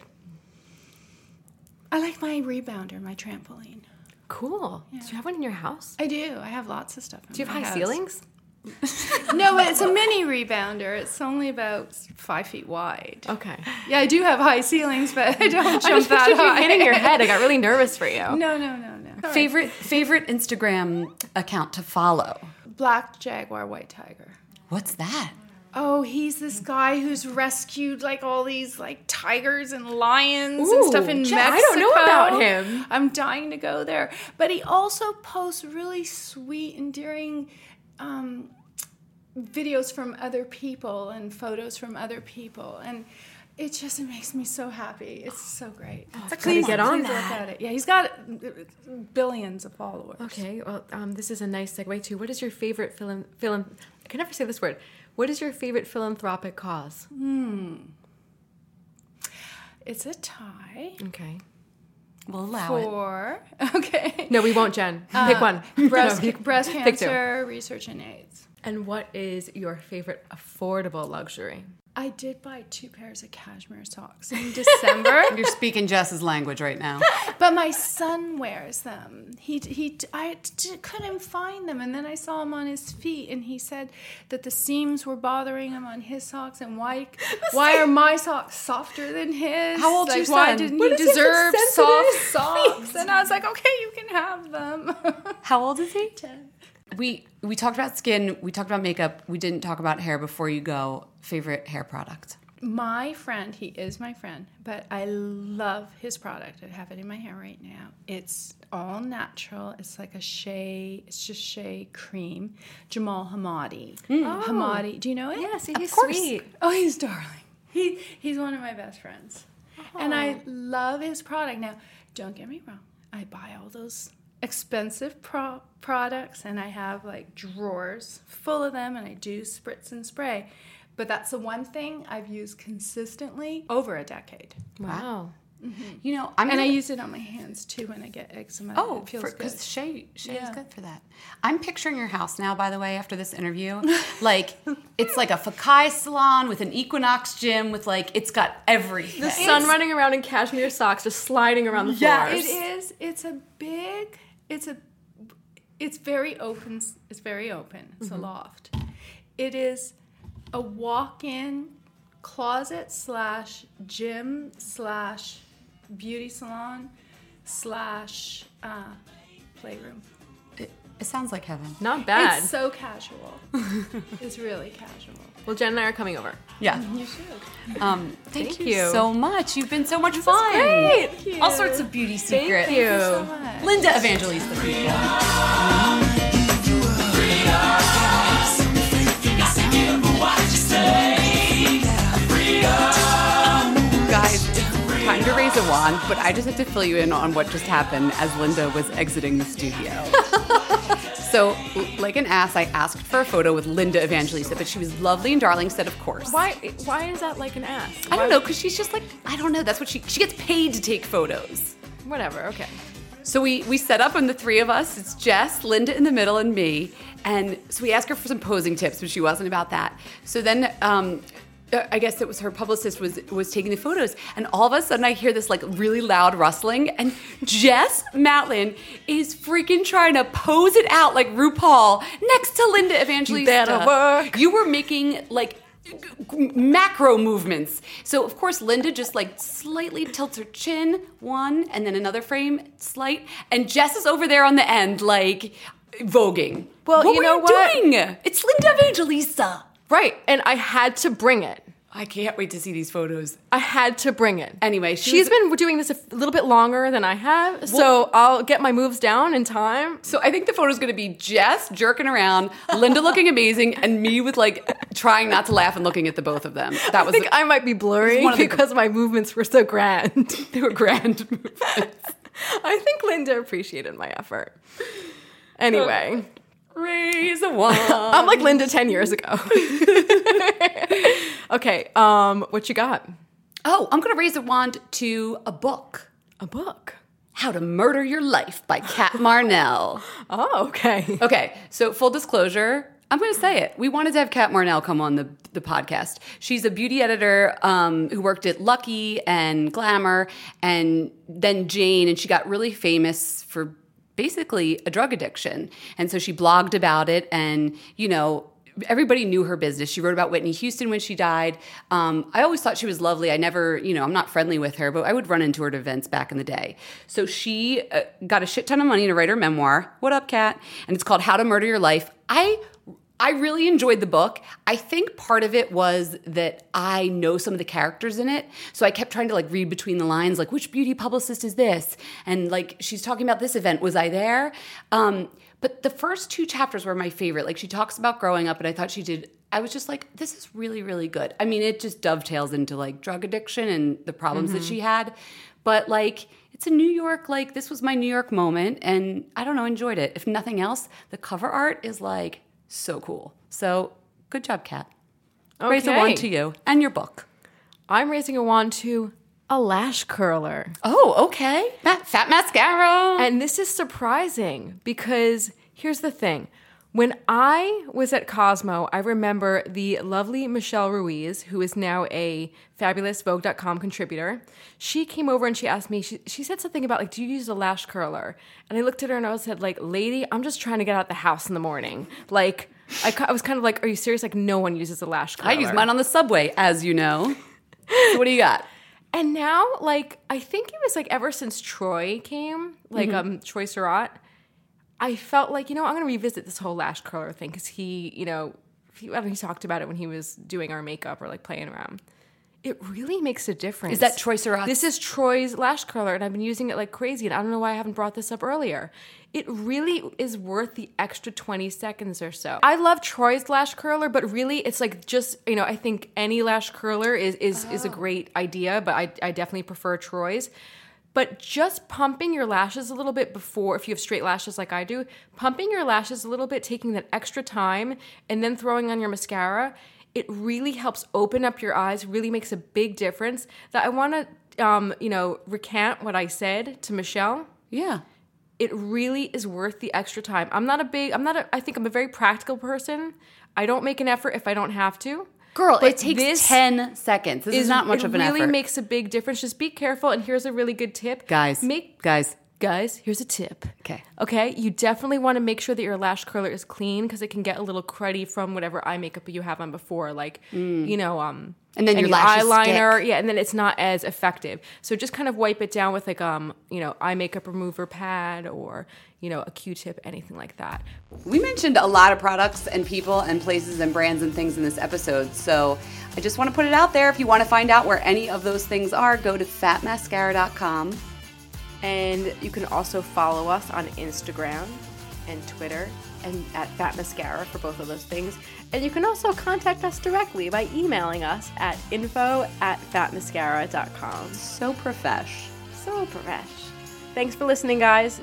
I like my rebounder, my trampoline. Cool. Do you have one in your house? I do. I have lots of stuff in Do you have my high house. ceilings? No, but it's a mini rebounder. It's only about 5 feet wide. Okay. Yeah, I do have high ceilings, but I don't I jump just that pictured you high. hitting your head. I got really nervous for you. No. Favorite Instagram account to follow? Black Jaguar, White Tiger. What's that? Oh, he's this guy who's rescued like all these like tigers and lions and stuff in Jen, Mexico. I don't know about him. I'm dying to go there. But he also posts really sweet, endearing videos from other people and photos from other people. And it makes me so happy. It's so great. Please get on look that. at it. Yeah, he's got billions of followers. Okay, well, this is a nice segue to what is your favorite I can never say this word. What is your favorite philanthropic cause? It's a tie Okay. We'll allow it. for okay. No, we won't, Jen. Pick one. breast, No, breast pick two. cancer research and AIDS. And what is your favorite affordable luxury? I did buy 2 pairs of cashmere socks in December, You're speaking Jess's language right now. but my son wears them. I couldn't find them, and then I saw him on his feet, and he said that the seams were bothering him on his socks, and why are my socks softer than his? How old's like, your why son? didn't What he is he for deserve soft sensitive socks? And I was like, okay, you can have them. How old is he? 10. We talked about skin, we talked about makeup, we didn't talk about hair before you go. Favorite hair product? My friend, he is my friend, but I love his product. I have it in my hair right now. It's all natural. It's like it's just shea cream. Jamal Hamadi. Hamadi, do you know it? Yes, Of he's course. sweet. Oh, he's darling. He's one of my best friends. And I love his product. Now, don't get me wrong. I buy all those expensive products, and I have like drawers full of them, and I do spritz and spray. But that's the one thing I've used consistently over a decade. Wow. You know, And I use it on my hands too when I get eczema. Oh, it feels good. because shea is Yeah. good for that. I'm picturing your house now, by the way, after this interview. Like, it's like a Fakai salon with an Equinox gym with like, it's got everything. The sun running around in cashmere socks, just sliding around the Yeah, floors. it is. It's very open. It's very open. It's a loft. It is a walk-in closet / gym / beauty salon / playroom. It sounds like heaven. Not bad. It's so casual. It's really casual. Well, Jen and I are coming over. Yeah. You should. Thank you. you so much. You've been so much fun. great. Thank you. All sorts of beauty secrets. Thank you. so much. Linda Evangelista. people. Guys, it's time to raise a wand, but I just have to fill you in on what just happened as Linda was exiting the studio. So, like an ass, I asked for a photo with Linda Evangelista, but she was lovely and darling, said of course. Why is that like an ass? I don't know, because she's just like, I don't know, that's what she gets paid to take photos. Whatever, okay. So we set up on the 3 of us. It's Jess, Linda in the middle, and me. And so we asked her for some posing tips, but she wasn't about that. So then I guess it was her publicist was taking the photos, and all of a sudden I hear this like really loud rustling, and Jess Matlin is freaking trying to pose it out like RuPaul next to Linda Evangelista. That'll work. You were making like macro movements. So, of course, Linda just like slightly tilts her chin, one, and then another frame, slight. And Jess is over there on the end, like, voguing. Well, what you were know you what? doing? It's Linda Evangelista. Right. And I had to bring it. I can't wait to see these photos. I had to bring it. Anyway, she's been doing this a little bit longer than I have, so I'll get my moves down in time. So I think the photo's going to be Jess jerking around, Linda looking amazing, and me with like trying not to laugh and looking at the both of them. That was. I think I might be blurry because my movements were so grand. They were grand movements. I think Linda appreciated my effort. Anyway. Raise a wand. I'm like Linda 10 years ago. Okay, what you got? Oh, I'm going to raise a wand to a book. A book? How to Murder Your Life by Kat Marnell. Oh, okay. Okay, so full disclosure, I'm going to say it. We wanted to have Kat Marnell come on the podcast. She's a beauty editor who worked at Lucky and Glamour and then Jane, and she got really famous for basically a drug addiction. And so she blogged about it and, you know, everybody knew her business. She wrote about Whitney Houston when she died. I always thought she was lovely. I never, you know, I'm not friendly with her, but I would run into her at events back in the day. So she got a shit ton of money to write her memoir. What up, Kat? And it's called How to Murder Your Life. I really enjoyed the book. I think part of it was that I know some of the characters in it. So I kept trying to like read between the lines, like which beauty publicist is this? And like she's talking about this event. Was I there? But the first 2 chapters were my favorite. Like she talks about growing up and I thought I was just like, this is really, really good. I mean, it just dovetails into like drug addiction and the problems that she had. But like, it's a New York, like this was my New York moment. And I don't know, enjoyed it. If nothing else, the cover art is like, so cool. So good job, Kat. Okay. Raise a wand to you and your book. I'm raising a wand to a lash curler. Oh, okay. Fat mascara. And this is surprising because here's the thing. When I was at Cosmo, I remember the lovely Michelle Ruiz, who is now a fabulous Vogue.com contributor. She came over and she asked me, she said something about like, do you use a lash curler? And I looked at her and I said like, lady, I'm just trying to get out the house in the morning. Like, I was kind of like, are you serious? Like no one uses a lash curler. I use mine on the subway, as you know. So what do you got? And now, like, I think it was like ever since Troy came, like Troy Surratt, I felt like, you know, I'm going to revisit this whole lash curler thing because he, you know, he talked about it when he was doing our makeup or like playing around. It really makes a difference. Is that Troy Surratt? This is Troy's lash curler, and I've been using it like crazy, and I don't know why I haven't brought this up earlier. It really is worth the extra 20 seconds or so. I love Troy's lash curler, but really it's like just, you know, I think any lash curler is a great idea, but I definitely prefer Troy's. But just pumping your lashes a little bit before, if you have straight lashes like I do, pumping your lashes a little bit, taking that extra time, and then throwing on your mascara, it really helps open up your eyes, really makes a big difference. That I want to, recant what I said to Michelle. Yeah. It really is worth the extra time. I think I'm a very practical person. I don't make an effort if I don't have to. Girl, but it takes 10 seconds. This is not much of an effort. It really makes a big difference. Just be careful. And here's a really good tip. Guys, here's a tip. Okay. You definitely want to make sure that your lash curler is clean because it can get a little cruddy from whatever eye makeup you have on before. Like, and then your lashes eyeliner. stick. Yeah, and then it's not as effective. So just kind of wipe it down with like, eye makeup remover pad or, a Q-tip, anything like that. We mentioned a lot of products and people and places and brands and things in this episode. So I just want to put it out there. If you want to find out where any of those things are, go to fatmascara.com. And you can also follow us on Instagram and Twitter and at Fat Mascara for both of those things. And you can also contact us directly by emailing us at info@fatmascara.com. So profesh. Thanks for listening, guys.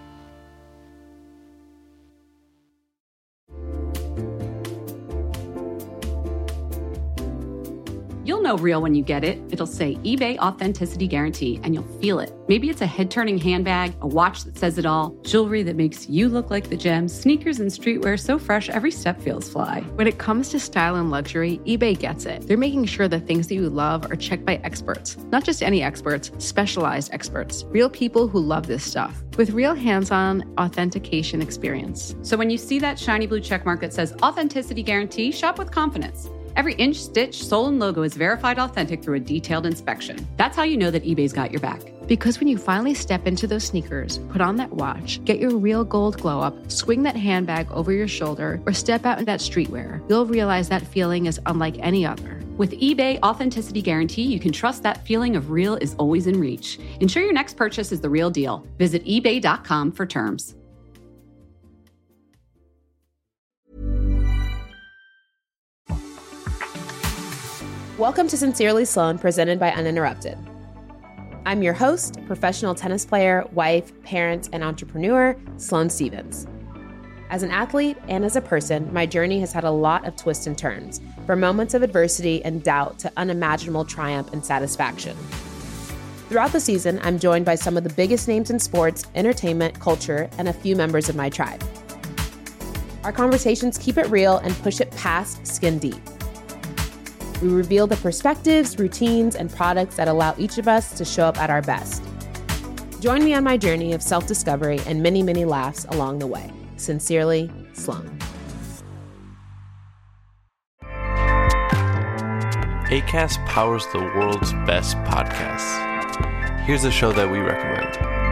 You'll know real when you get it. It'll say eBay Authenticity Guarantee, and you'll feel it. Maybe it's a head-turning handbag, a watch that says it all, jewelry that makes you look like the gems, sneakers and streetwear so fresh every step feels fly. When it comes to style and luxury, eBay gets it. They're making sure the things that you love are checked by experts. Not just any experts, specialized experts. Real people who love this stuff. With real hands-on authentication experience. So when you see that shiny blue checkmark that says Authenticity Guarantee, shop with confidence. Every inch, stitch, sole, and logo is verified authentic through a detailed inspection. That's how you know that eBay's got your back. Because when you finally step into those sneakers, put on that watch, get your real gold glow up, swing that handbag over your shoulder, or step out in that streetwear, you'll realize that feeling is unlike any other. With eBay Authenticity Guarantee, you can trust that feeling of real is always in reach. Ensure your next purchase is the real deal. Visit ebay.com for terms. Welcome to Sincerely Sloan, presented by Uninterrupted. I'm your host, professional tennis player, wife, parent, and entrepreneur, Sloane Stevens. As an athlete and as a person, my journey has had a lot of twists and turns, from moments of adversity and doubt to unimaginable triumph and satisfaction. Throughout the season, I'm joined by some of the biggest names in sports, entertainment, culture, and a few members of my tribe. Our conversations keep it real and push it past skin deep. We reveal the perspectives, routines, and products that allow each of us to show up at our best. Join me on my journey of self-discovery and many, many laughs along the way. Sincerely, Sloane. Acast powers the world's best podcasts. Here's a show that we recommend.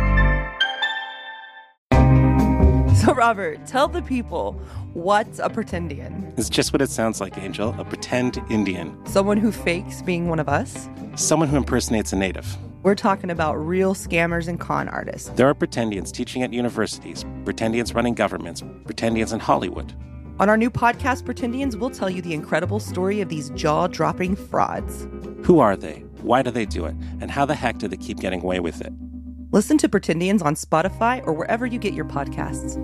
So, Robert, tell the people, what's a pretendian? It's just what it sounds like, Angel. A pretend Indian. Someone who fakes being one of us? Someone who impersonates a native. We're talking about real scammers and con artists. There are pretendians teaching at universities, pretendians running governments, pretendians in Hollywood. On our new podcast, Pretendians, we'll tell you the incredible story of these jaw-dropping frauds. Who are they? Why do they do it? And how the heck do they keep getting away with it? Listen to Pretendians on Spotify or wherever you get your podcasts.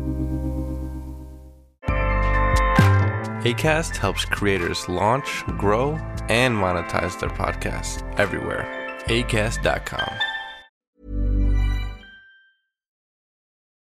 Acast helps creators launch, grow, and monetize their podcasts everywhere. Acast.com.